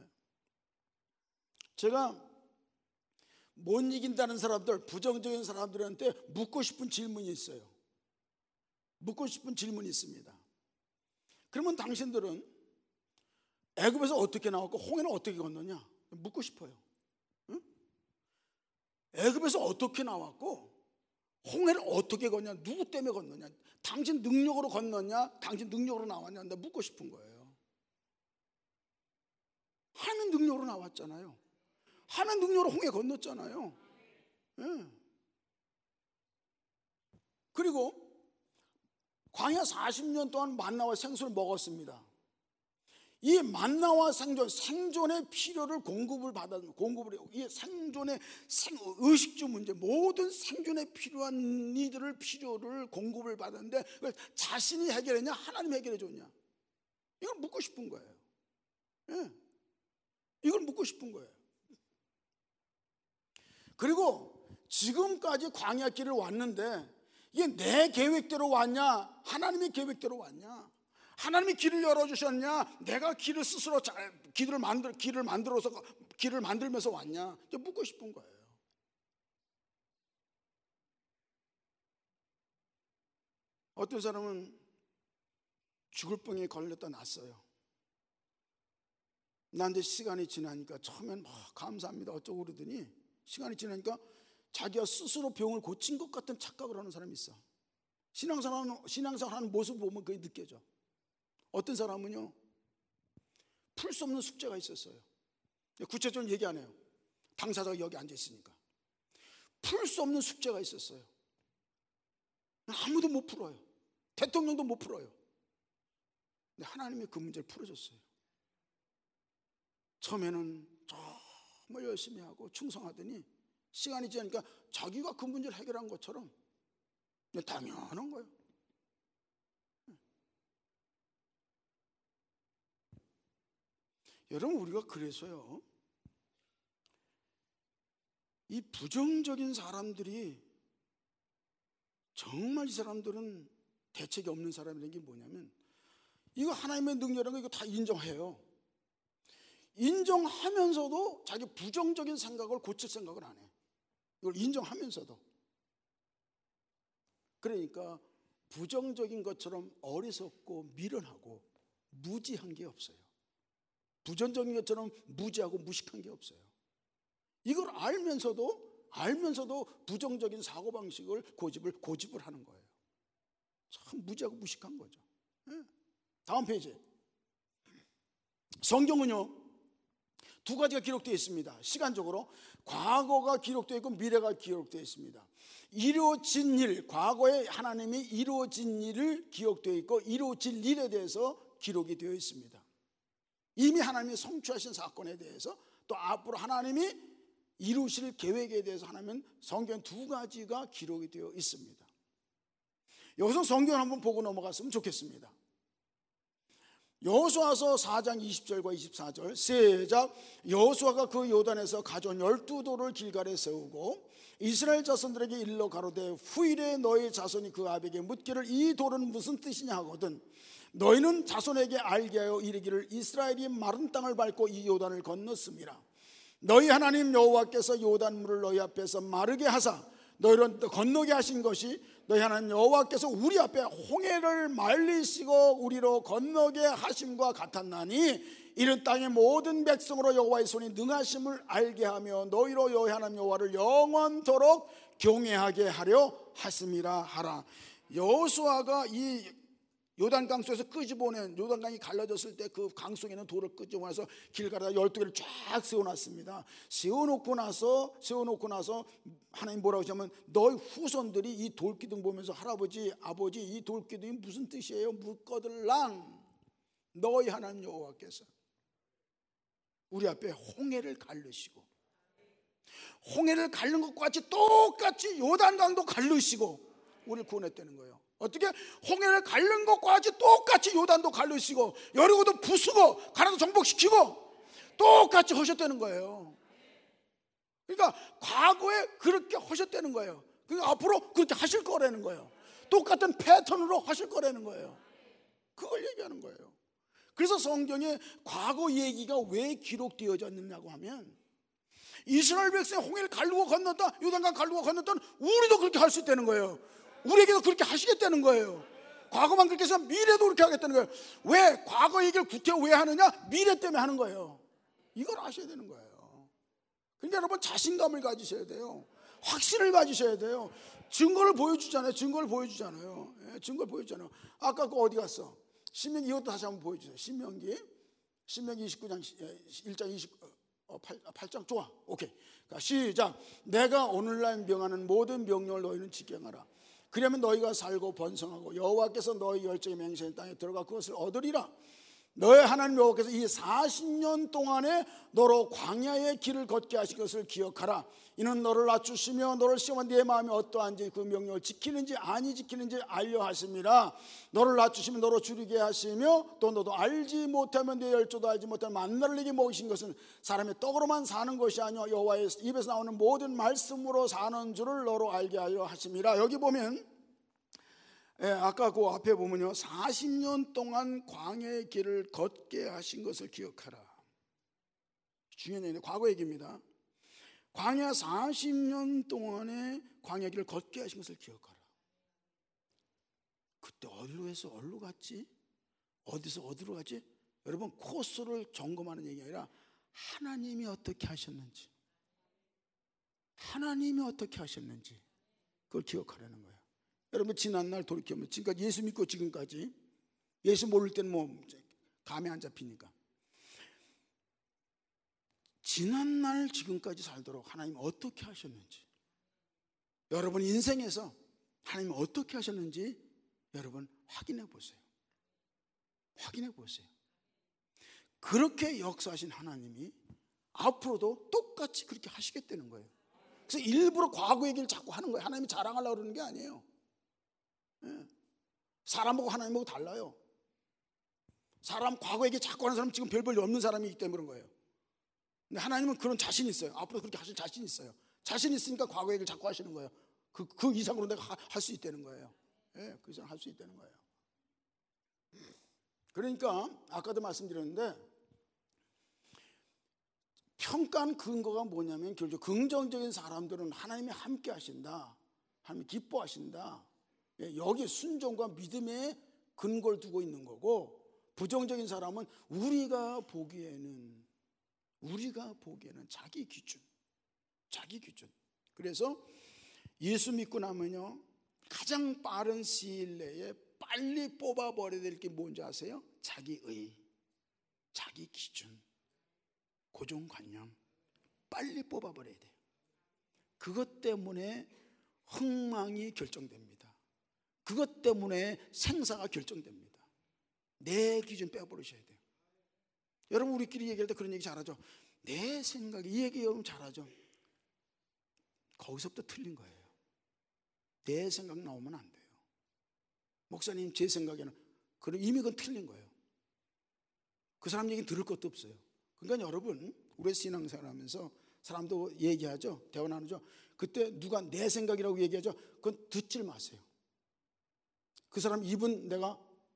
제가 못 이긴다는 사람들, 부정적인 사람들한테 묻고 싶은 질문이 있어요. 묻고 싶은 질문이 있습니다. 그러면 당신들은 애굽에서 어떻게 나왔고 홍해는 어떻게 건너냐? 묻고 싶어요. 응? 애굽에서 어떻게 나왔고 홍해를 어떻게 건너냐? 누구 때문에 건너냐? 당신 능력으로 건너냐? 당신 능력으로 나왔냐? 나 묻고 싶은 거예요. 하나님 능력으로 나왔잖아요. 하나님 능력으로 홍해 건넜잖아요. 예. 그리고 광야 사십 년 동안 만나와 생수를 먹었습니다. 이 만나와 생존, 생존의 필요를 공급을 받아, 공급을 해요. 이 생존의 생, 의식주 문제, 모든 생존에 필요한 이들을 필요를 공급을 받았는데, 그걸 자신이 해결했냐, 하나님이 해결해 줬냐? 이걸 묻고 싶은 거예요. 예. 이걸 묻고 싶은 거예요. 그리고 지금까지 광야길을 왔는데, 이게 내 계획대로 왔냐, 하나님의 계획대로 왔냐? 하나님이 길을 열어주셨냐, 내가 길을 스스로 잘, 길을 만들, 길을 만들어서, 길을 만들면서 왔냐? 이제 묻고 싶은 거예요. 어떤 사람은 죽을 병에 걸렸다 났어요. 난데 시간이 지나니까 처음엔 막 감사합니다 어쩌고 그러더니, 시간이 지나니까 자기가 스스로 병을 고친 것 같은 착각을 하는 사람이 있어. 신앙생활하는, 신앙생활하는 모습을 보면 그게 느껴져. 어떤 사람은요, 풀 수 없는 숙제가 있었어요. 구체적으로 얘기 안 해요. 당사자가 여기 앉아 있으니까. 풀 수 없는 숙제가 있었어요. 아무도 못 풀어요. 대통령도 못 풀어요. 근데 하나님이 그 문제를 풀어줬어요. 처음에는 정말 열심히 하고 충성하더니 시간이 지나니까 자기가 그 문제를 해결한 것처럼 당연한 거예요. 여러분, 우리가 그래서요, 이 부정적인 사람들이 정말 이 사람들은 대책이 없는 사람이라는 게 뭐냐면, 이거 하나님의 능력이라는 거 이거 다 인정해요. 인정하면서도 자기 부정적인 생각을 고칠 생각을 안 해. 이걸 인정하면서도. 그러니까 부정적인 것처럼 어리석고 미련하고 무지한 게 없어요. 부정적인 것처럼 무지하고 무식한 게 없어요. 이걸 알면서도 알면서도 부정적인 사고방식을 고집을 고집을 하는 거예요. 참 무지하고 무식한 거죠. 다음 페이지. 성경은요 두 가지가 기록되어 있습니다. 시간적으로 과거가 기록되어 있고 미래가 기록되어 있습니다. 이루어진 일, 과거에 하나님이 이루어진 일을 기록되어 있고 이루어질 일에 대해서 기록이 되어 있습니다. 이미 하나님이 성취하신 사건에 대해서, 또 앞으로 하나님이 이루실 계획에 대해서 하나님은 성경 두 가지가 기록이 되어 있습니다. 여기서 성경을 한번 보고 넘어갔으면 좋겠습니다. 여호수아서 사 장 이십 절과 이십사 절 시작. 여호수아가 그 요단에서 가져온 열두 돌을 길갈에 세우고 이스라엘 자손들에게 일러 가로되 후일에 너희 자손이 그 아비에게 묻기를 이 돌은 무슨 뜻이냐 하거든 너희는 자손에게 알게 하여 이르기를 이스라엘이 마른 땅을 밟고 이 요단을 건넜습니다. 너희 하나님 여호와께서 요단물을 너희 앞에서 마르게 하사 너희를 건너게 하신 것이 너희 하나님 여호와께서 우리 앞에 홍해를 말리시고 우리로 건너게 하심과 같았나니 이는 땅의 모든 백성으로 여호와의 손이 능하심을 알게 하며 너희로 여호와 하나님 여호와를 영원토록 경외하게 하려 하심이라 하라. 여호수아가 이 요단강 속에서 끄집어낸, 요단강이 갈라졌을 때 그 강 속에 있는 돌을 끄집어내서 길가에다 열두 개를 쫙 세워놨습니다. 세워놓고 나서 세워놓고 나서 하나님 뭐라고 하냐면 너희 후손들이 이 돌기둥 보면서 할아버지 아버지 이 돌기둥이 무슨 뜻이에요? 묻거들랑 너희 하나님 여호와께서 우리 앞에 홍해를 갈르시고 홍해를 갈른 것과 같이 똑같이 요단강도 갈르시고 우리를 구원했다는 거예요. 어떻게? 홍해를 갈른 것과 같이 똑같이 요단도 갈르시고 여리고도 부수고 가나도 정복시키고 똑같이 하셨다는 거예요. 그러니까 과거에 그렇게 하셨다는 거예요. 그러니까 앞으로 그렇게 하실 거라는 거예요. 똑같은 패턴으로 하실 거라는 거예요. 그걸 얘기하는 거예요. 그래서 성경에 과거 얘기가 왜 기록되어졌느냐고 하면 이스라엘 백성이 홍해를 갈르고 건넜다, 요단강 갈르고 건넜다, 우리도 그렇게 할 수 있다는 거예요. 우리에게도 그렇게 하시겠다는 거예요. 과거만 그렇게 해서 미래도 그렇게 하겠다는 거예요. 왜? 과거 얘기를 구태여 왜 하느냐? 미래 때문에 하는 거예요. 이걸 아셔야 되는 거예요. 그러니까 여러분 자신감을 가지셔야 돼요. 확신을 가지셔야 돼요. 증거를 보여주잖아요. 증거를 보여주잖아요. 예, 증거를 보여주잖아요. 아까 그 어디 갔어? 신명기 이것도 다시 한번 보여주세요. 신명기 신명기 이십구 장 일 장 이십 어, 팔 장 좋아. 오케이. 그러니까 시작. 내가 오늘날 명하는 모든 명령을 너희는 지켜하라. 그러면 너희가 살고 번성하고 여호와께서 너희 열정의 맹세한 땅에 들어가 그것을 얻으리라. 너희 하나님 여호와께서 이 사십 년 동안에 너로 광야의 길을 걷게 하신 것을 기억하라. 이는 너를 낮추시며 너를 시험한 네 마음이 어떠한지 그 명령을 지키는지 아니 지키는지 알려 하심이라. 너를 낮추시며 너로 줄이게 하시며 또 너도 알지 못하면 네 열조도 알지 못하면 만나를 내게 먹이신 것은 사람의 떡으로만 사는 것이 아니요 여호와의 입에서 나오는 모든 말씀으로 사는 줄을 너로 알게 하려 하심이라. 여기 보면 예, 아까 그 앞에 보면요 사십 년 동안 광야의 길을 걷게 하신 것을 기억하라. 중요한 얘기인데 과거 얘기입니다. 광야 사십 년 동안의 광야 길을 걷게 하신 것을 기억하라. 그때 어디로 해서 어디로 갔지? 어디서 어디로 갔지? 여러분 코스를 점검하는 얘기가 아니라 하나님이 어떻게 하셨는지 하나님이 어떻게 하셨는지 그걸 기억하라는 거예요. 여러분 지난날 돌이켜보면 지금까지 예수 믿고 지금까지 예수 모를 때는 뭐 감이 안 잡히니까 지난날 지금까지 살도록 하나님 어떻게 하셨는지 여러분 인생에서 하나님 어떻게 하셨는지 여러분 확인해 보세요. 확인해 보세요. 그렇게 역사하신 하나님이 앞으로도 똑같이 그렇게 하시겠다는 거예요. 그래서 일부러 과거 얘기를 자꾸 하는 거예요. 하나님이 자랑하려고 그러는 게 아니에요. 예. 사람하고 하나님하고 달라요. 사람 과거 얘기 자꾸 하는 사람은 지금 별 볼 일 없는 사람이기 때문에 그런 거예요. 근데 하나님은 그런 자신이 있어요. 앞으로 그렇게 하실 자신이 있어요. 자신 있으니까 과거 얘기를 자꾸 하시는 거예요. 그, 그 이상으로 내가 할 수 있다는 거예요. 예, 그 이상 할 수 있다는 거예요. 그러니까 아까도 말씀드렸는데, 평가한 근거가 뭐냐면 결국 긍정적인 사람들은 하나님이 함께 하신다, 하나님이 기뻐하신다, 예, 여기에 순종과 믿음의 근거를 두고 있는 거고, 부정적인 사람은 우리가 보기에는 우리가 보기에는 자기 기준, 자기 기준. 그래서 예수 믿고 나면요, 가장 빠른 시일 내에 빨리 뽑아버려야 될 게 뭔지 아세요? 자기의, 자기 기준, 고정관념 빨리 뽑아버려야 돼요. 그것 때문에 흥망이 결정됩니다. 그것 때문에 생사가 결정됩니다. 내 기준 빼버리셔야 돼요. 여러분, 우리끼리 얘기할 때 그런 얘기 잘하죠. 내 생각이, 이 얘기 여러분 잘하죠. 거기서부터 틀린 거예요. 내 생각 나오면 안 돼요. 목사님, 제 생각에는, 그럼 이미 그건 틀린 거예요. 그 사람 얘기는 들을 것도 없어요. 그러니까 여러분, 우리 신앙생활 하면서 사람도 얘기하죠. 대화 나누죠. 그때 누가 내 생각이라고 얘기하죠. 그건 듣질 마세요. 그 사람 입은 내가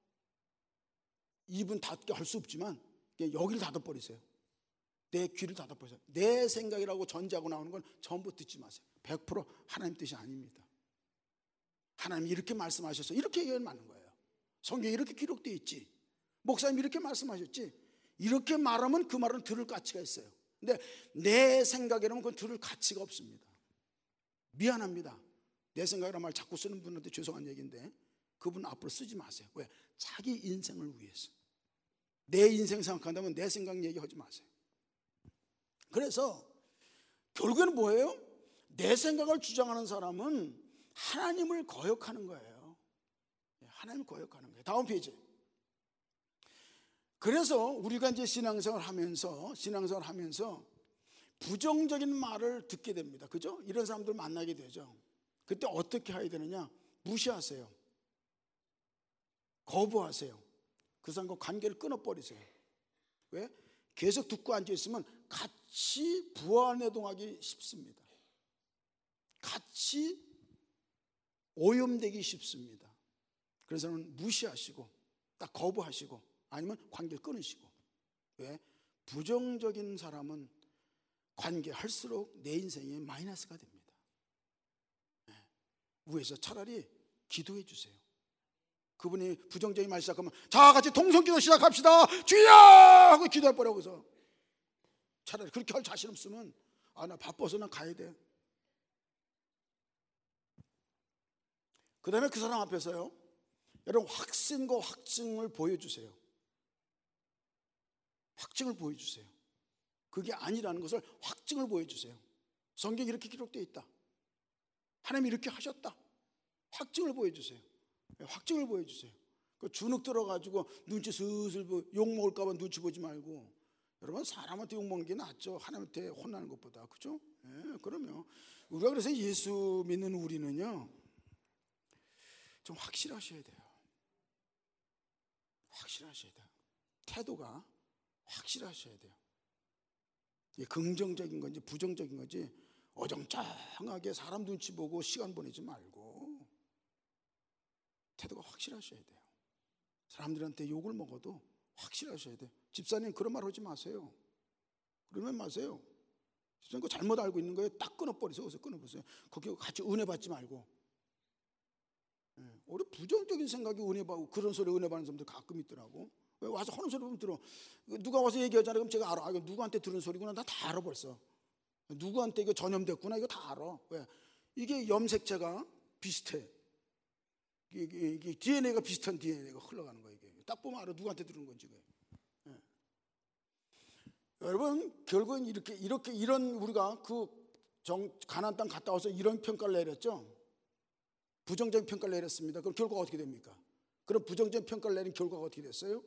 입은 닫게 할 수 없지만 여기를 닫아버리세요. 내 귀를 닫아버리세요. 내 생각이라고 전제하고 나오는 건 전부 듣지 마세요. 백 퍼센트 하나님 뜻이 아닙니다. 하나님이 이렇게 말씀하셔서 이렇게 얘기하면 맞는 거예요. 성경에 이렇게 기록되어 있지, 목사님이 이렇게 말씀하셨지, 이렇게 말하면 그 말은 들을 가치가 있어요. 근데 내 생각이라면 그건 들을 가치가 없습니다. 미안합니다. 내 생각이라는 말 자꾸 쓰는 분한테 죄송한 얘기인데 그분 앞으로 쓰지 마세요. 왜? 자기 인생을 위해서. 내 인생 생각한다면 내 생각 얘기하지 마세요. 그래서 결국에는 뭐예요? 내 생각을 주장하는 사람은 하나님을 거역하는 거예요. 하나님을 거역하는 거예요. 다음 페이지. 그래서 우리가 이제 신앙생활 하면서 신앙생활 하면서 부정적인 말을 듣게 됩니다. 그죠? 이런 사람들 만나게 되죠. 그때 어떻게 해야 되느냐? 무시하세요. 거부하세요. 그 사람과 관계를 끊어버리세요. 왜? 계속 듣고 앉아있으면 같이 부안해동하기 쉽습니다. 같이 오염되기 쉽습니다. 그래서는 무시하시고 딱 거부하시고 아니면 관계를 끊으시고. 왜? 부정적인 사람은 관계할수록 내 인생에 마이너스가 됩니다. 네. 위에서 차라리 기도해 주세요. 그분이 부정적인 말 시작하면 자 같이 통성기도 시작합시다 주여 하고 기도해버려서 차라리 그렇게 할 자신 없으면 아 나 바빠서 난 가야 돼. 그 다음에 그 사람 앞에서요, 여러분 확신과 확증을 보여주세요. 확증을 보여주세요. 그게 아니라는 것을 확증을 보여주세요. 성경에 이렇게 기록되어 있다, 하나님이 이렇게 하셨다, 확증을 보여주세요. 확증을 보여주세요. 그 주눅 들어가지고 눈치 슬슬 욕 먹을까봐 눈치 보지 말고, 여러분 사람한테 욕 먹는 게 낫죠, 하나님한테 혼나는 것보다. 그죠? 예, 그러면 우리가 그래서 예수 믿는 우리는요 좀 확실하셔야 돼요. 확실하셔야 돼요. 태도가 확실하셔야 돼요. 이게 긍정적인 건지 부정적인 건지 어정쩡하게 사람 눈치 보고 시간 보내지 말고 태도가 확실하셔야 돼요. 사람들한테 욕을 먹어도 확실하셔야 돼요. 집사님 그런 말 하지 마세요. 그러면 마세요. 집사님 그거 잘못 알고 있는 거예요. 딱 끊어버리세요. 어서 끊어보세요. 거기 같이 은혜 받지 말고. 네. 우리 부정적인 생각이 은혜 받고 그런 소리 은혜 받는 사람들 가끔 있더라고. 왜 와서 하는 소리 보면 들어. 누가 와서 얘기하잖아요. 그럼 제가 알아. 아, 이거 누구한테 들은 소리구나. 나 다 알아 벌써. 누구한테 이거 전염됐구나. 이거 다 알아. 왜? 이게 염색체가 비슷해. 이게, 이게 디엔에이가 비슷한 디엔에이가 흘러가는 거예요. 이게 딱 보면 알아. 누구한테 들은 건지. 네. 여러분 결국은 이렇게 이렇게 이런 우리가 그 정, 가나안 땅 갔다 와서 이런 평가를 내렸죠. 부정적인 평가를 내렸습니다. 그럼 결과가 어떻게 됩니까? 그럼 부정적인 평가를 내린 결과가 어떻게 됐어요?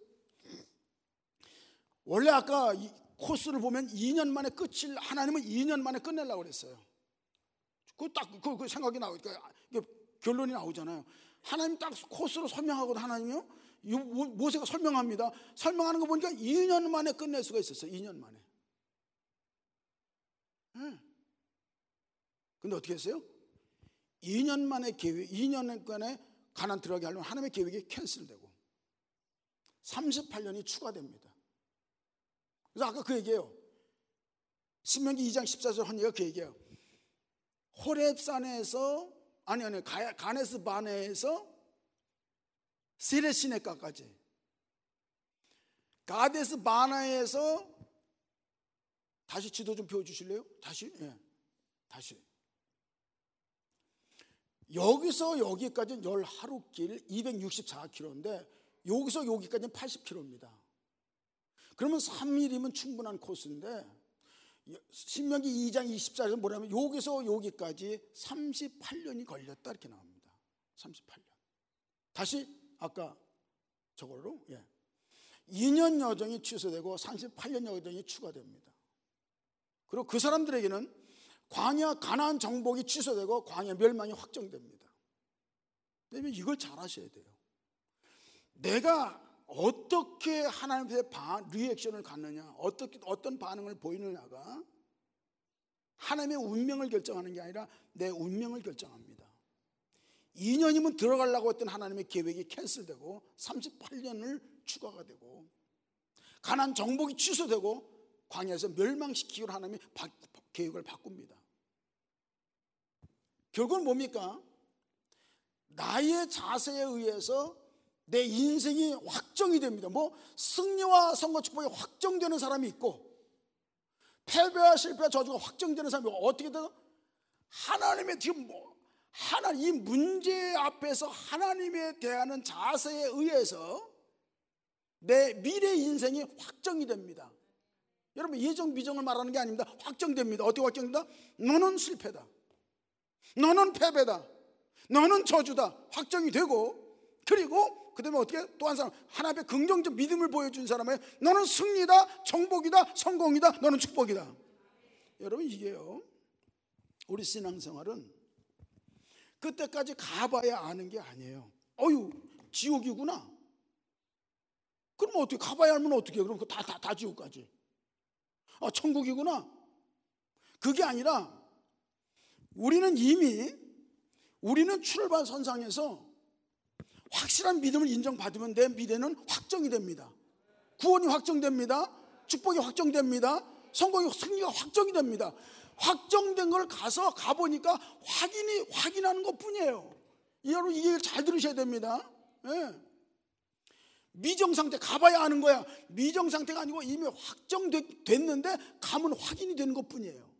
원래 아까 이 코스를 보면 이 년 만에 끝을 하나님은 이 년 만에 끝내려고 그랬어요. 그 딱 그, 그 생각이 나오니까 결론이 나오잖아요. 하나님 딱 코스로 설명하거든. 하나님이요 모세가 설명합니다. 설명하는 거 보니까 이 년 만에 끝낼 수가 있었어요. 이 년 만에. 네. 근데 어떻게 했어요? 이 년 만에 계획, 이 년간에 가나안 들어가게 하려면 하나님의 계획이 캔슬되고 삼십팔 년이 추가됩니다. 그래서 아까 그 얘기예요. 신명기 이 장 십사 절 헌예가 그 얘기예요. 호렙산에서 아니 아니 가네스 바네에서 세레시네가까지, 가데스 바나에서 다시 지도 좀 펴주실래요? 다시, 예, 다시. 여기서 여기까지는 열 하루길 이백육십사 킬로미터인데 여기서 여기까지는 팔십 킬로미터입니다. 그러면 삼 일이면 충분한 코스인데 신명기 이 장 이십사 절에서 뭐냐면 여기서 여기까지 삼십팔 년이 걸렸다 이렇게 나옵니다. 삼십팔 년. 다시 아까 저걸로, 예. 이 년 여정이 취소되고 삼십팔 년 여정이 추가됩니다. 그리고 그 사람들에게는 광야 가나안 정복이 취소되고 광야 멸망이 확정됩니다. 그러면 이걸 잘 아셔야 돼요. 내가 어떻게 하나님의 반, 리액션을 갖느냐, 어떻게, 어떤 반응을 보이느냐가 하나님의 운명을 결정하는 게 아니라 내 운명을 결정합니다. 이 년이면 들어가려고 했던 하나님의 계획이 캔슬되고 삼십팔 년을 추가가 되고 가나안 정복이 취소되고 광야에서 멸망시키기로 하나님이 바, 계획을 바꿉니다. 결국은 뭡니까? 나의 자세에 의해서 내 인생이 확정이 됩니다. 뭐 승리와 선거 축복이 확정되는 사람이 있고 패배와 실패와 저주가 확정되는 사람이 있고, 어떻게 돼서 하나님의 지금 뭐 하나님 이 문제 앞에서 하나님에 대하는 자세에 의해서 내 미래 인생이 확정이 됩니다. 여러분 예정 비정을 말하는 게 아닙니다. 확정됩니다. 어떻게 확정된다? 너는 실패다, 너는 패배다, 너는 저주다 확정이 되고, 그리고 그 다음에 어떻게 또 한 사람 하나님의 긍정적 믿음을 보여준 사람은 너는 승리다, 정복이다, 성공이다, 너는 축복이다. 여러분 이게요, 우리 신앙생활은 그때까지 가봐야 아는 게 아니에요. 어유 지옥이구나. 그럼 어떻게 가봐야 알면 어떻게? 그럼 다 다 다 지옥까지. 아 천국이구나. 그게 아니라 우리는 이미 우리는 출발선상에서 확실한 믿음을 인정받으면 내 미래는 확정이 됩니다. 구원이 확정됩니다. 축복이 확정됩니다. 성공이 승리가 확정이 됩니다. 확정된 걸 가서 가보니까 확인이 확인하는 것 뿐이에요. 여러분 이 얘기를 잘 들으셔야 됩니다. 네. 미정상태 가봐야 아는 거야. 미정상태가 아니고 이미 확정됐는데 가면 확인이 되는 것 뿐이에요.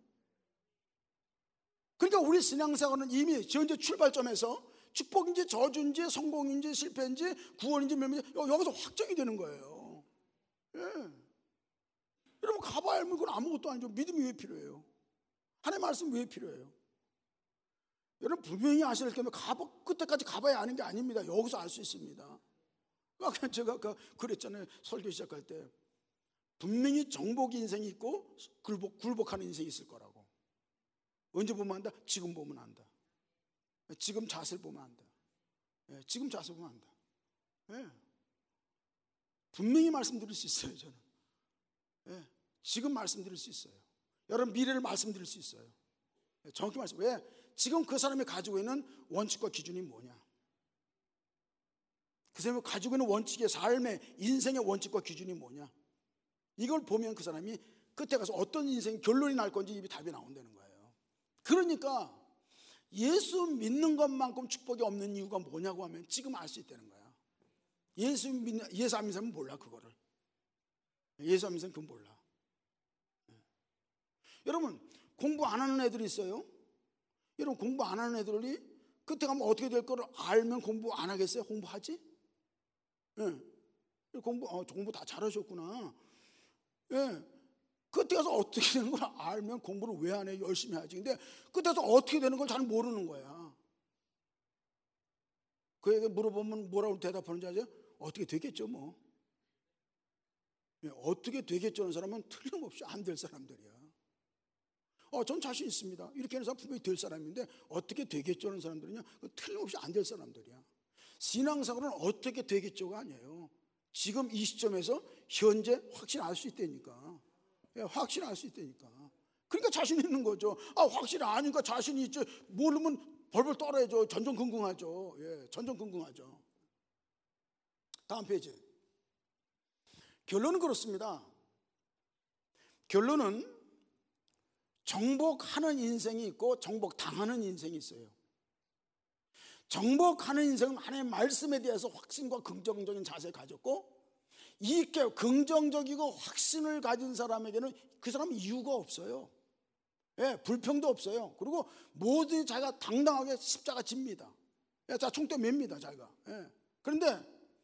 그러니까 우리 신앙생활은 이미 현재 출발점에서 축복인지 저주인지 성공인지 실패인지 구원인지 멸망인지 여기서 확정이 되는 거예요. 예. 여러분 가봐야 알면 그건 아무것도 아니죠. 믿음이 왜 필요해요? 하나님의 말씀 왜 필요해요? 여러분 분명히 아셔야 될 게 가봐, 그때까지 가봐야 아는 게 아닙니다. 여기서 알 수 있습니다. 아까 제가 아까 그랬잖아요. 설교 시작할 때 분명히 정복 인생이 있고 굴복, 굴복하는 인생이 있을 거라고. 언제 보면 안다? 지금 보면 안다. 지금 자세를 보면 안다. 예, 지금 자세 보면 안다. 예. 분명히 말씀드릴 수 있어요. 저는 예, 지금 말씀드릴 수 있어요. 여러분 미래를 말씀드릴 수 있어요. 예, 정확히 말씀. 왜? 지금 그 사람이 가지고 있는 원칙과 기준이 뭐냐? 그 사람이 가지고 있는 원칙의 삶의 인생의 원칙과 기준이 뭐냐? 이걸 보면 그 사람이 끝에 가서 어떤 인생 결론이 날 건지 입이 답이 나온다는 거예요. 그러니까 예수 믿는 것만큼 축복이 없는 이유가 뭐냐고 하면 지금 알 수 있다는 거야. 예수 믿는, 예수 안 믿는 사람은 몰라 그거를. 예수 안 믿는 사람은 그건 몰라. 네. 여러분 공부 안 하는 애들이 있어요. 여러분 공부 안 하는 애들이 끝에 가면 어떻게 될 거를 알면 공부 안 하겠어요? 공부하지? 예. 공부, 어, 공부 다 잘하셨구나. 예. 끝에 가서 어떻게 되는 걸 알면 공부를 왜 안 해? 열심히 하지. 근데 끝에 가서 어떻게 되는 걸 잘 모르는 거야. 그에게 물어보면 뭐라고 대답하는지 아세요? 어떻게 되겠죠 뭐. 예. 어떻게 되겠죠는 사람은 틀림없이 안 될 사람들이야. 어, 전 자신 있습니다. 이렇게 하는 사람 분명히 될 사람인데 어떻게 되겠죠는 사람들은요, 틀림없이 안 될 사람들이야. 신앙생활은 어떻게 되겠죠가 아니에요. 지금 이 시점에서 현재 확실히 알 수 있다니까. 예, 확실히 알 수 있다니까. 그러니까 자신 있는 거죠. 아, 확실히 아니까 자신이 있죠. 모르면 벌벌 떨어야죠. 전전긍긍하죠. 예, 전전긍긍하죠. 다음 페이지. 결론은 그렇습니다. 결론은 정복하는 인생이 있고 정복당하는 인생이 있어요. 정복하는 인생은 하나님의 말씀에 대해서 확신과 긍정적인 자세를 가졌고, 이게 긍정적이고 확신을 가진 사람에게는 그 사람은 이유가 없어요. 예, 불평도 없어요. 그리고 모든 자기가 당당하게 십자가 집니다. 예, 자, 총대 맵니다, 자기가. 예. 그런데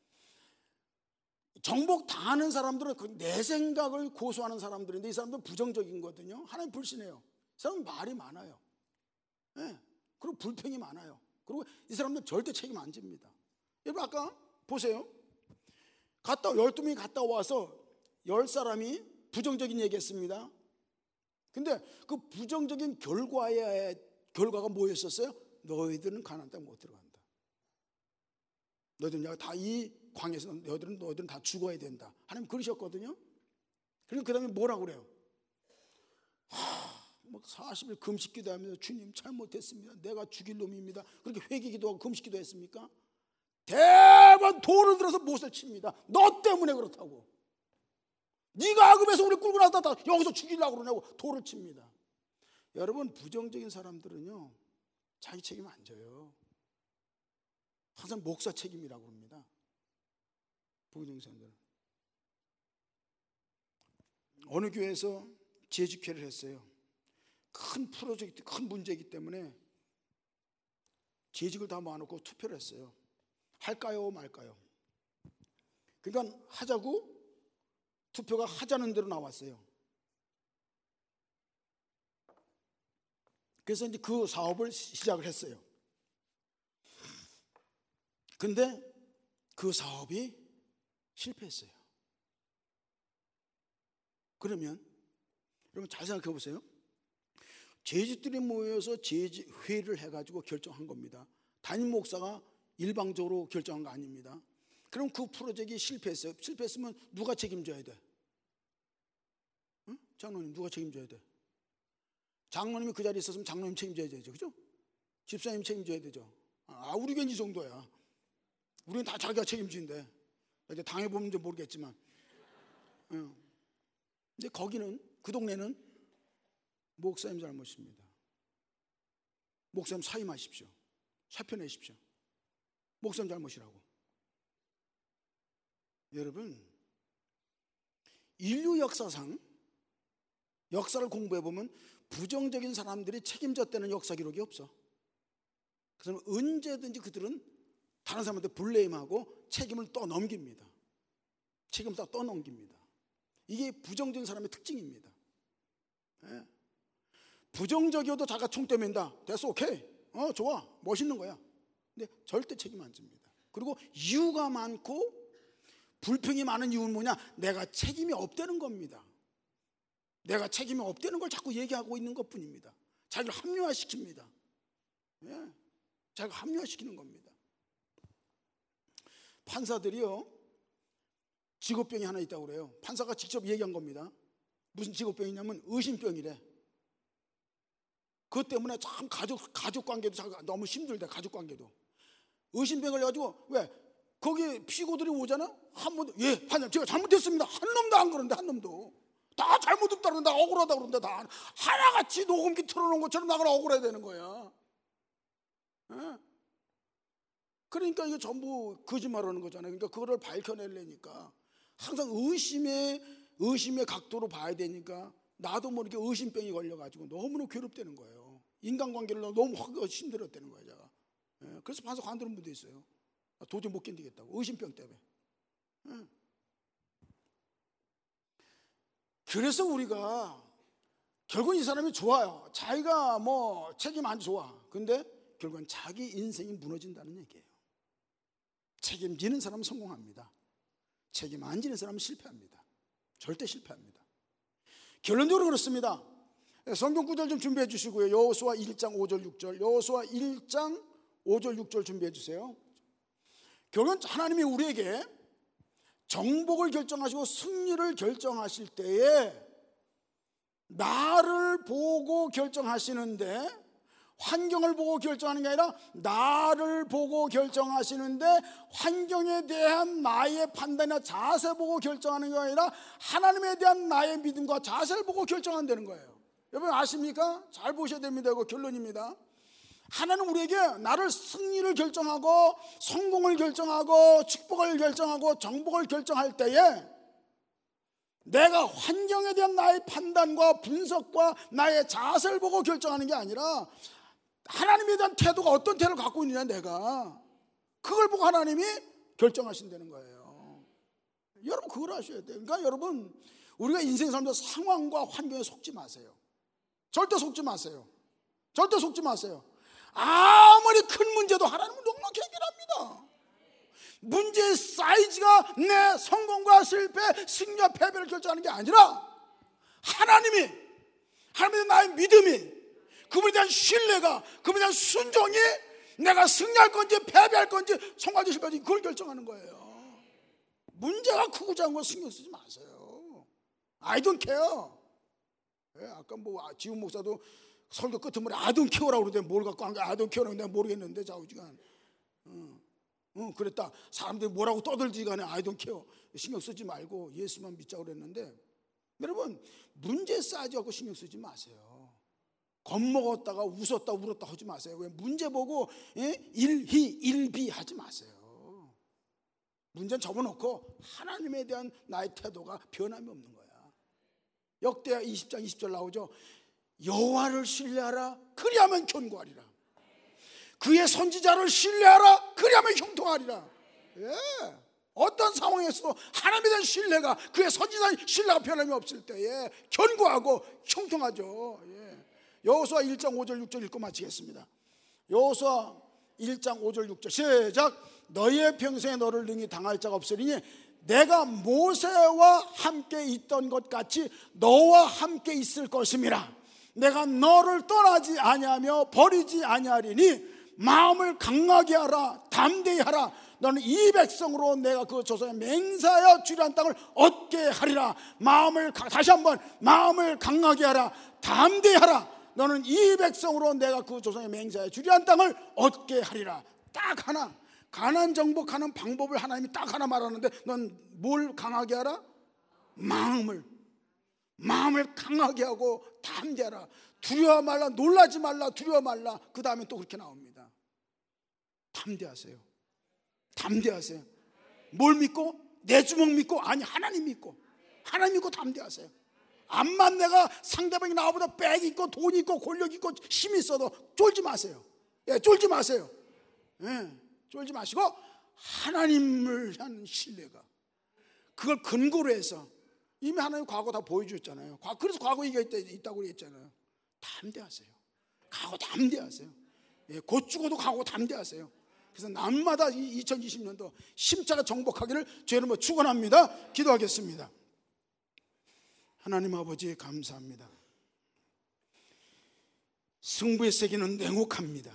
정복 당하는 사람들은 내 생각을 고수하는 사람들인데, 이 사람들은 부정적인 거거든요. 하나님 불신해요. 이 사람은 말이 많아요. 예. 그리고 불평이 많아요. 그리고 이 사람들은 절대 책임 안 집니다. 여러분, 아까 보세요. 갔다 열두 명이 갔다 와서 열 사람이 부정적인 얘기했습니다. 근데 그 부정적인 결과의 결과가 뭐였었어요? 너희들은 가나안 땅 못 들어간다. 너희들은 다 이 광에서 너희들은 너희들은 다 죽어야 된다. 하나님 그러셨거든요. 그리고 그 다음에 뭐라고 그래요? 하, 막 사십 일 금식 기도하면서 주님 잘못했습니다. 내가 죽일 놈입니다. 그렇게 회개 기도하고 금식 기도했습니까? 대번 돌을 들어서 못을 칩니다. 너 때문에 그렇다고. 네가 악업에서 우리 끌고 나서 여기서 죽이려고 그러냐고 돌을 칩니다. 여러분, 부정적인 사람들은요 자기 책임 안 져요. 항상 목사 책임이라고 합니다. 부정적인 사람들은. 어느 교회에서 재직회를 했어요. 큰 프로젝트, 큰 문제이기 때문에 재직을 다 모아놓고 투표를 했어요. 할까요 말까요? 그러니까 하자고 투표가 하자는 대로 나왔어요. 그래서 이제 그 사업을 시작을 했어요. 근데 그 사업이 실패했어요. 그러면 여러분 잘 생각해 보세요. 재직들이 모여서 재직회의를 해가지고 결정한 겁니다. 담임 목사가 일방적으로 결정한 거 아닙니다. 그럼 그 프로젝트가 실패했어요. 실패했으면 누가 책임져야 돼? 응? 장로님 누가 책임져야 돼? 장로님이 그 자리에 있었으면 장로님 책임져야 되죠. 그죠? 집사님 책임져야 되죠. 아, 우리 교회는 이 정도야. 우리는 다 자기가 책임지는데, 이제 당해보면 좀 모르겠지만. 응. 근데 거기는, 그 동네는 목사님 잘못입니다. 목사님 사임하십시오. 사표 내십시오. 목사님 잘못이라고. 여러분, 인류 역사상 역사를 공부해보면 부정적인 사람들이 책임졌다는 역사 기록이 없어. 그래서 언제든지 그들은 다른 사람한테 블레임하고 책임을 떠넘깁니다. 책임을 다 떠넘깁니다. 이게 부정적인 사람의 특징입니다. 예. 부정적이어도 자기가 총대 맨다. 됐어, 오케이. 어, 좋아. 멋있는 거야. 근데 절대 책임 안 집니다. 그리고 이유가 많고 불평이 많은 이유는 뭐냐? 내가 책임이 없다는 겁니다. 내가 책임이 없다는 걸 자꾸 얘기하고 있는 것뿐입니다. 자기를 합리화시킵니다. 예. 자기가 합리화시키는 겁니다. 판사들이요 직업병이 하나 있다고 그래요. 판사가 직접 얘기한 겁니다. 무슨 직업병이냐면 의심병이래. 그것 때문에 참 가족, 가족 관계도 너무 힘들다. 가족 관계도 의심병을 해가지고, 왜 거기 피고들이 오잖아. 한 번도 예 판사님 제가 잘못했습니다 한 놈도 안 그러는데, 한 놈도 다 잘못했다 그러는데, 억울하다 그러는데 다 하나같이 녹음기 틀어놓은 것처럼 나를 억울해야 되는 거야. 예? 그러니까 이게 전부 거짓말하는 거잖아요. 그러니까 그거를 밝혀내려니까 항상 의심의 의심의 각도로 봐야 되니까 나도 모르게 의심병이 걸려가지고 너무너무 괴롭다는 거예요. 인간관계를 너무 힘들었다는 거예요, 제가. 예, 그래서 판사 관두는 분도 있어요. 도저히 못 견디겠다고, 의심병 때문에. 예. 그래서 우리가 결국은 이 사람이 좋아요. 자기가 뭐 책임 안 좋아. 근데 결국은 자기 인생이 무너진다는 얘기예요. 책임지는 사람은 성공합니다. 책임 안 지는 사람은 실패합니다. 절대 실패합니다. 결론적으로 그렇습니다. 성경 구절 좀 준비해 주시고요. 여호수아 일 장 오 절 육 절, 여호수아 일 장 오 절 육 절 준비해 주세요. 결국은 하나님이 우리에게 정복을 결정하시고 승리를 결정하실 때에 나를 보고 결정하시는데 환경을 보고 결정하는 게 아니라 나를 보고 결정하시는데, 환경에 대한 나의 판단이나 자세 보고 결정하는 게 아니라 하나님에 대한 나의 믿음과 자세를 보고 결정한다는 거예요. 여러분 아십니까? 잘 보셔야 됩니다. 이거 결론입니다. 하나님 우리에게 나를 승리를 결정하고 성공을 결정하고 축복을 결정하고 정복을 결정할 때에 내가 환경에 대한 나의 판단과 분석과 나의 자세를 보고 결정하는 게 아니라 하나님에 대한 태도가 어떤 태도를 갖고 있느냐, 내가 그걸 보고 하나님이 결정하신다는 거예요. 여러분 그걸 아셔야 돼요. 그러니까 여러분 우리가 인생 살면서 상황과 환경에 속지 마세요. 절대 속지 마세요. 절대 속지 마세요. 아무리 큰 문제도 하나님은 넉넉히 해결합니다. 문제의 사이즈가 내 성공과 실패, 승리와 패배를 결정하는 게 아니라 하나님이, 하나님에 대한 나의 믿음이, 그분에 대한 신뢰가, 그분에 대한 순종이 내가 승리할 건지 패배할 건지 성공할 건지 그걸 결정하는 거예요. 문제가 크고 작은 거 신경 쓰지 마세요. I don't care. 예, 아까 뭐 지훈 목사도 설교 끝머리 I don't care라고 그러는데 뭘 갖고 한 거야? I don't care라고 내가 모르겠는데 좌우지간 응, 응, 그랬다. 사람들이 뭐라고 떠들지 간에 I don't care 신경 쓰지 말고 예수만 믿자고 그랬는데, 여러분 문제 쌓지 않고 신경 쓰지 마세요. 겁먹었다가 웃었다 울었다 하지 마세요. 왜 문제 보고 예? 일희 일비 하지 마세요. 문제는 접어놓고 하나님에 대한 나의 태도가 변함이 없는 거야. 역대하 이십 장 이십 절 나오죠. 여호와를 신뢰하라 그리하면 견고하리라. 그의 선지자를 신뢰하라 그리하면 형통하리라. 예. 어떤 상황에서도 하나님에 대한 신뢰가, 그의 선지자의 신뢰가 변함이 없을 때에 견고하고 형통하죠. 예. 여호수아 일 장 오 절 육 절 읽고 마치겠습니다. 여호수아 일 장 오 절 육 절 시작. 너희의 평생에 너를 능히 당할 자가 없으리니 내가 모세와 함께 있던 것 같이 너와 함께 있을 것임이라. 내가 너를 떠나지 아니하며 버리지 아니하리니 마음을 강하게 하라, 담대히 하라. 너는 이 백성으로 내가 그 조상에 맹세하여 주리한 땅을 얻게 하리라. 마음을, 다시 한번 마음을 강하게 하라, 담대히 하라. 너는 이 백성으로 내가 그 조상에 맹세하여 주리한 땅을 얻게 하리라. 딱 하나, 가나안 정복하는 방법을 하나님이 딱 하나 말하는데, 넌 뭘 강하게 하라? 마음을 마음을 강하게 하고 담대하라. 두려워 말라, 놀라지 말라, 두려워 말라. 그 다음에 또 그렇게 나옵니다. 담대하세요. 담대하세요. 뭘 믿고? 내 주먹 믿고? 아니, 하나님 믿고. 하나님 믿고 담대하세요. 암만 내가 상대방이 나보다 빽 있고 돈 있고 권력 있고 힘이 있어도 쫄지 마세요. 예, 쫄지 마세요. 예, 쫄지 마시고 하나님을 향한 신뢰가, 그걸 근거로 해서 이미 하나님 과거 다 보여주셨잖아요. 그래서 과거 얘기가 있다고 그랬잖아요. 담대하세요. 과거 담대하세요. 예, 곧 죽어도 과거 담대하세요. 그래서 날마다 이천이십 년도 심차가 정복하기를 주의 이름으로 축원합니다. 기도하겠습니다. 하나님 아버지 감사합니다. 승부의 세계는 냉혹합니다.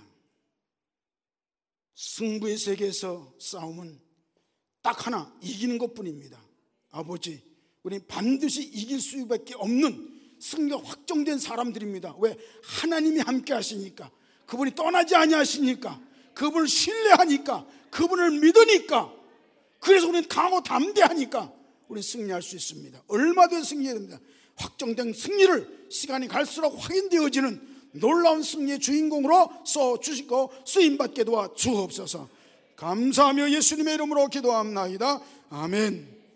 승부의 세계에서 싸움은 딱 하나, 이기는 것뿐입니다. 아버지, 우리 반드시 이길 수밖에 없는 승리가 확정된 사람들입니다. 왜? 하나님이 함께 하시니까, 그분이 떠나지 아니하시니까, 그분을 신뢰하니까, 그분을 믿으니까, 그래서 우리는 강하고 담대하니까 우리는 승리할 수 있습니다. 얼마든지 승리해야 됩니다. 확정된 승리를 시간이 갈수록 확인되어지는 놀라운 승리의 주인공으로 써주시고 쓰임받게 도와 주옵소서. 감사하며 예수님의 이름으로 기도합나이다. 아멘.